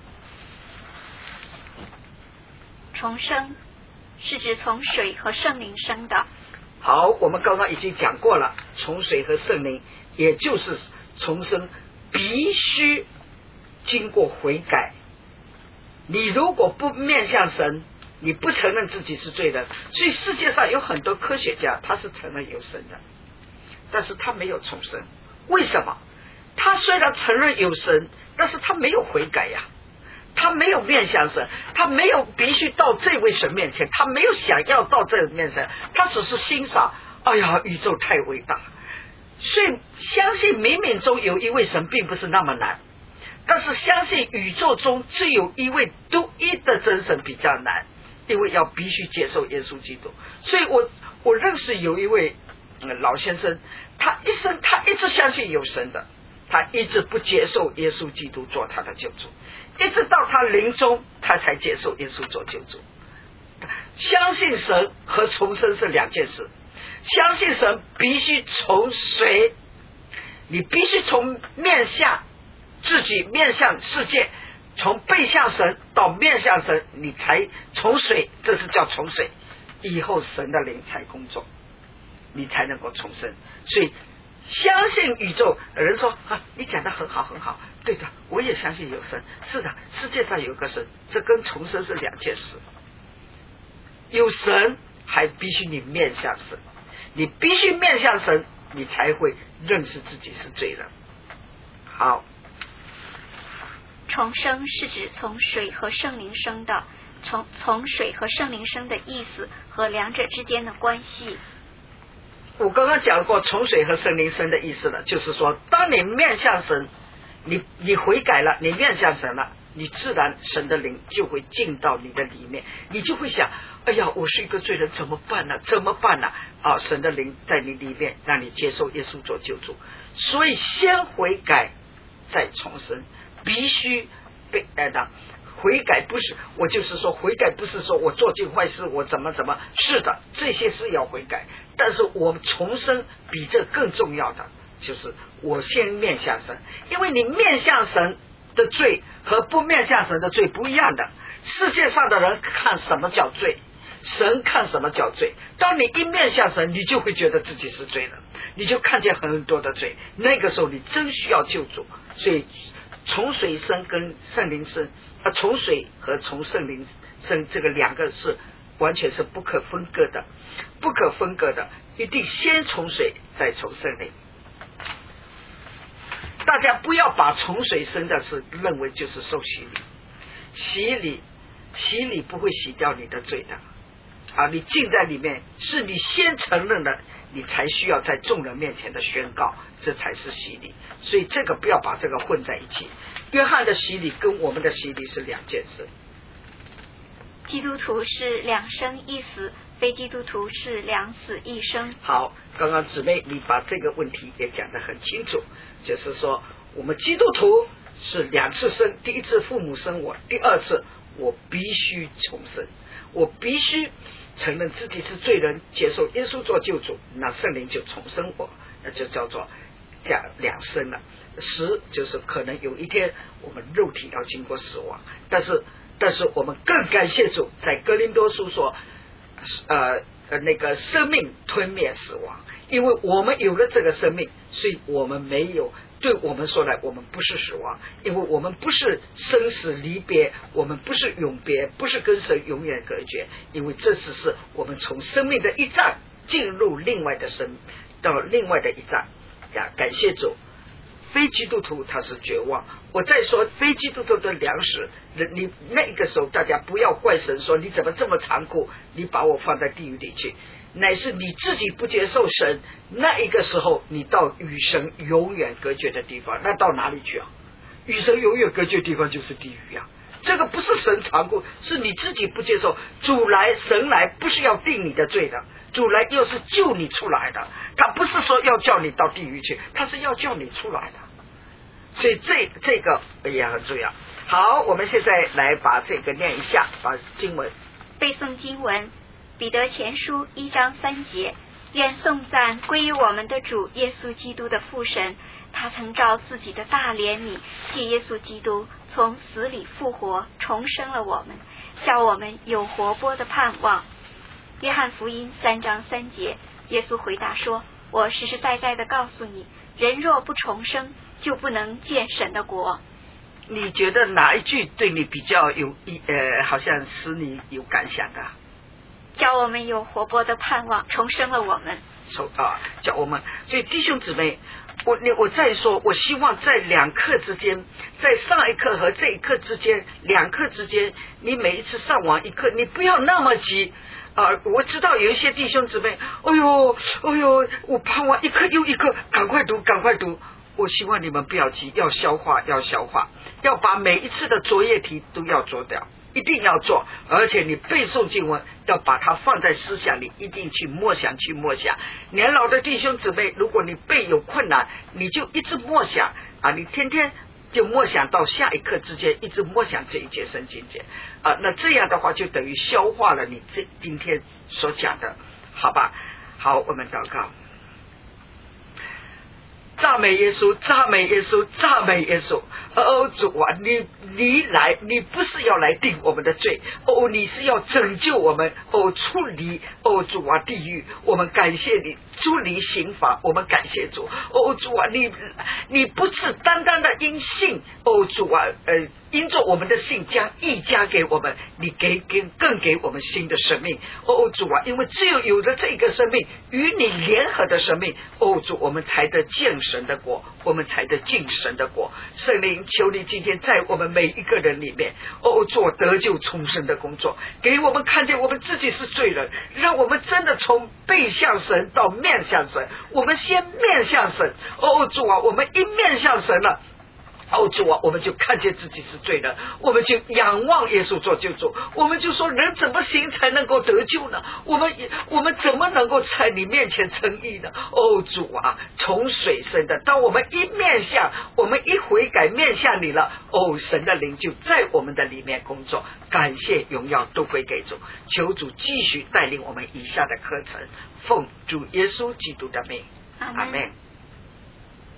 Speaker 2: 重生是指从水和圣灵生的。
Speaker 1: 好，我们刚刚已经讲过了，从水和圣灵，也就是重生必须经过悔改。你如果不面向神，你不承认自己是罪人，所以世界上有很多科学家他是承认有神的，但是他没有重生。为什么？他虽然承认有神，但是他没有悔改呀，他没有面向神，他没有必须到这位神面前，他没有想要到这个面前，他只是欣赏，哎呀，宇宙太伟大。所以相信冥冥中有一位神并不是那么难，但是相信宇宙中只有一位独一的真神比较难，因为要必须接受耶稣基督。所以我我认识有一位、嗯、老先生，他一生他一直相信有神的，他一直不接受耶稣基督做他的救主，一直到他临终他才接受耶稣做救主。相信神和重生是两件事，相信神必须从水，你必须从面向自己面向世界，从背向神到面向神，你才从水，这是叫从水，以后神的灵才工作，你才能够重生。所以相信宇宙，人说啊，你讲的很好很好， 对的，我也相信有神。是的，世界上有个神，这跟重生是两件事。有神还必须你面向神，你必须面向神，你才会认识自己是罪人。好，
Speaker 2: 重生是指从水和圣灵生的，从从水和圣灵生的意思和两者之间的关系。
Speaker 1: 我刚刚讲过从水和圣灵生的意思了，就是说当你面向神，你你悔改了，你面向神了，你自然神的灵就会进到你的里面，你就会想，哎呀，我是一个罪人，怎么办呢？怎么办呢？啊，神的灵在你里面，让你接受耶稣做救主。所以先悔改再重生，必须被爱的。悔改不是，我就是说悔改不是说我做尽坏事我怎么怎么，是的，这些是要悔改，但是我们重生比这更重要的就是我先面向神，因为你面向神的罪和不面向神的罪不一样的。世界上的人看什么叫罪，神看什么叫罪。当你一面向神，你就会觉得自己是罪人，你就看见很多的罪，那个时候你真需要救主。所以从水生跟圣灵生，啊，从水和从圣灵生这个两个是完全是不可分割的，不可分割的，一定先从水再从圣灵。大家不要把从水生的是认为就是受洗礼，洗礼洗礼不会洗掉你的罪的啊！你浸在里面，是你先承认了，你才需要在众人面前的宣告，这才是洗礼。所以这个不要把这个混在一起。约翰的洗礼跟我们的洗礼是两件事。
Speaker 2: 基督徒是两生一死，非基督徒是两死一生。
Speaker 1: 好，刚刚姊妹你把这个问题也讲得很清楚，就是说我们基督徒是两次生，第一次父母生我，第二次我必须重生，我必须承认自己是罪人，接受耶稣做救主，那圣灵就重生我，那就叫做讲两生了。死就是可能有一天我们肉体要经过死亡，但是但是我们更感谢主，在哥林多书说呃呃那个生命吞灭死亡，因为我们有了这个生命，所以我们没有，对我们说来我们不是死亡，因为我们不是生死离别，我们不是永别，不是跟神永远隔绝，因为这只是我们从生命的一站进入另外的生到另外的一站呀，感谢主。非基督徒他是绝望。我再说非基督徒的粮食，你那个时候大家不要怪神说你怎么这么残酷，你把我放在地狱里去，乃是你自己不接受神，那一个时候你到与神永远隔绝的地方，那到哪里去啊？与神永远隔绝的地方就是地狱啊！这个不是神残酷，是你自己不接受。主来神来不是要定你的罪的，主来又是救你出来的，他不是说要叫你到地狱去，他是要叫你出来的。所以这这个也很重要。好，我们现在来把这个念一下，把经文
Speaker 2: 背诵经文，彼得前书一章三节，愿颂赞归于我们的主耶稣基督的父神，他曾照自己的大怜悯，借耶稣基督从死里复活，重生了我们，叫我们有活泼的盼望。约翰福音三章三节，耶稣回答说，我实实在在的告诉你，人若不重生，就不能见神的国。
Speaker 1: 你觉得哪一句对你比较有呃，好像使你有感想的？
Speaker 2: 叫我们有活泼的盼望，重生了我们。
Speaker 1: 啊，叫我们。所以弟兄姊妹，我你我再说，我希望在两课之间，在上一课和这一课之间，两课之间，你每一次上完一课，你不要那么急。啊，我知道有一些弟兄姊妹，哎呦，哎呦，我盼望一课又一课，赶快读，赶快读。我希望你们不要急，要消化，要消化，要把每一次的作业题都要做掉，一定要做。而且你背诵经文，要把它放在思想里，一定去默想，去默想。年老的弟兄姊妹，如果你背有困难，你就一直默想啊，你天天就默想到下一课之间，一直默想这一节圣经节啊，那这样的话就等于消化了你这今天所讲的，好吧？好，我们祷告。赞美耶稣，赞美耶稣，赞美耶稣！ 哦主啊，你你来，你不是要来定我们的罪，哦，你是要拯救我们，哦，出离哦主啊地狱，我们感谢你，出离刑罚，我们感谢主，哦主啊，你你不是单单的因信，哦主啊，呃。因着我们的信将义加给我们，你给给更给我们新的生命。哦主啊，因为只有有着这个生命与你联合的生命，哦主，我们才得见神的国，我们才得进神的国。圣灵，求你今天在我们每一个人里面，哦做得救重生的工作，给我们看见我们自己是罪人，让我们真的从背向神到面向神。我们先面向神，哦主啊，我们一面向神了，哦主啊，我们就看见自己是罪人，我们就仰望耶稣做救主，我们就说人怎么行才能够得救呢？我们我们怎么能够在你面前称义呢？哦主啊，从水生的，当我们一面向，我们一悔改面向你了，哦神的灵就在我们的里面工作。感谢荣耀都归给主，求主继续带领我们以下的课程，奉主耶稣基督的名，阿们。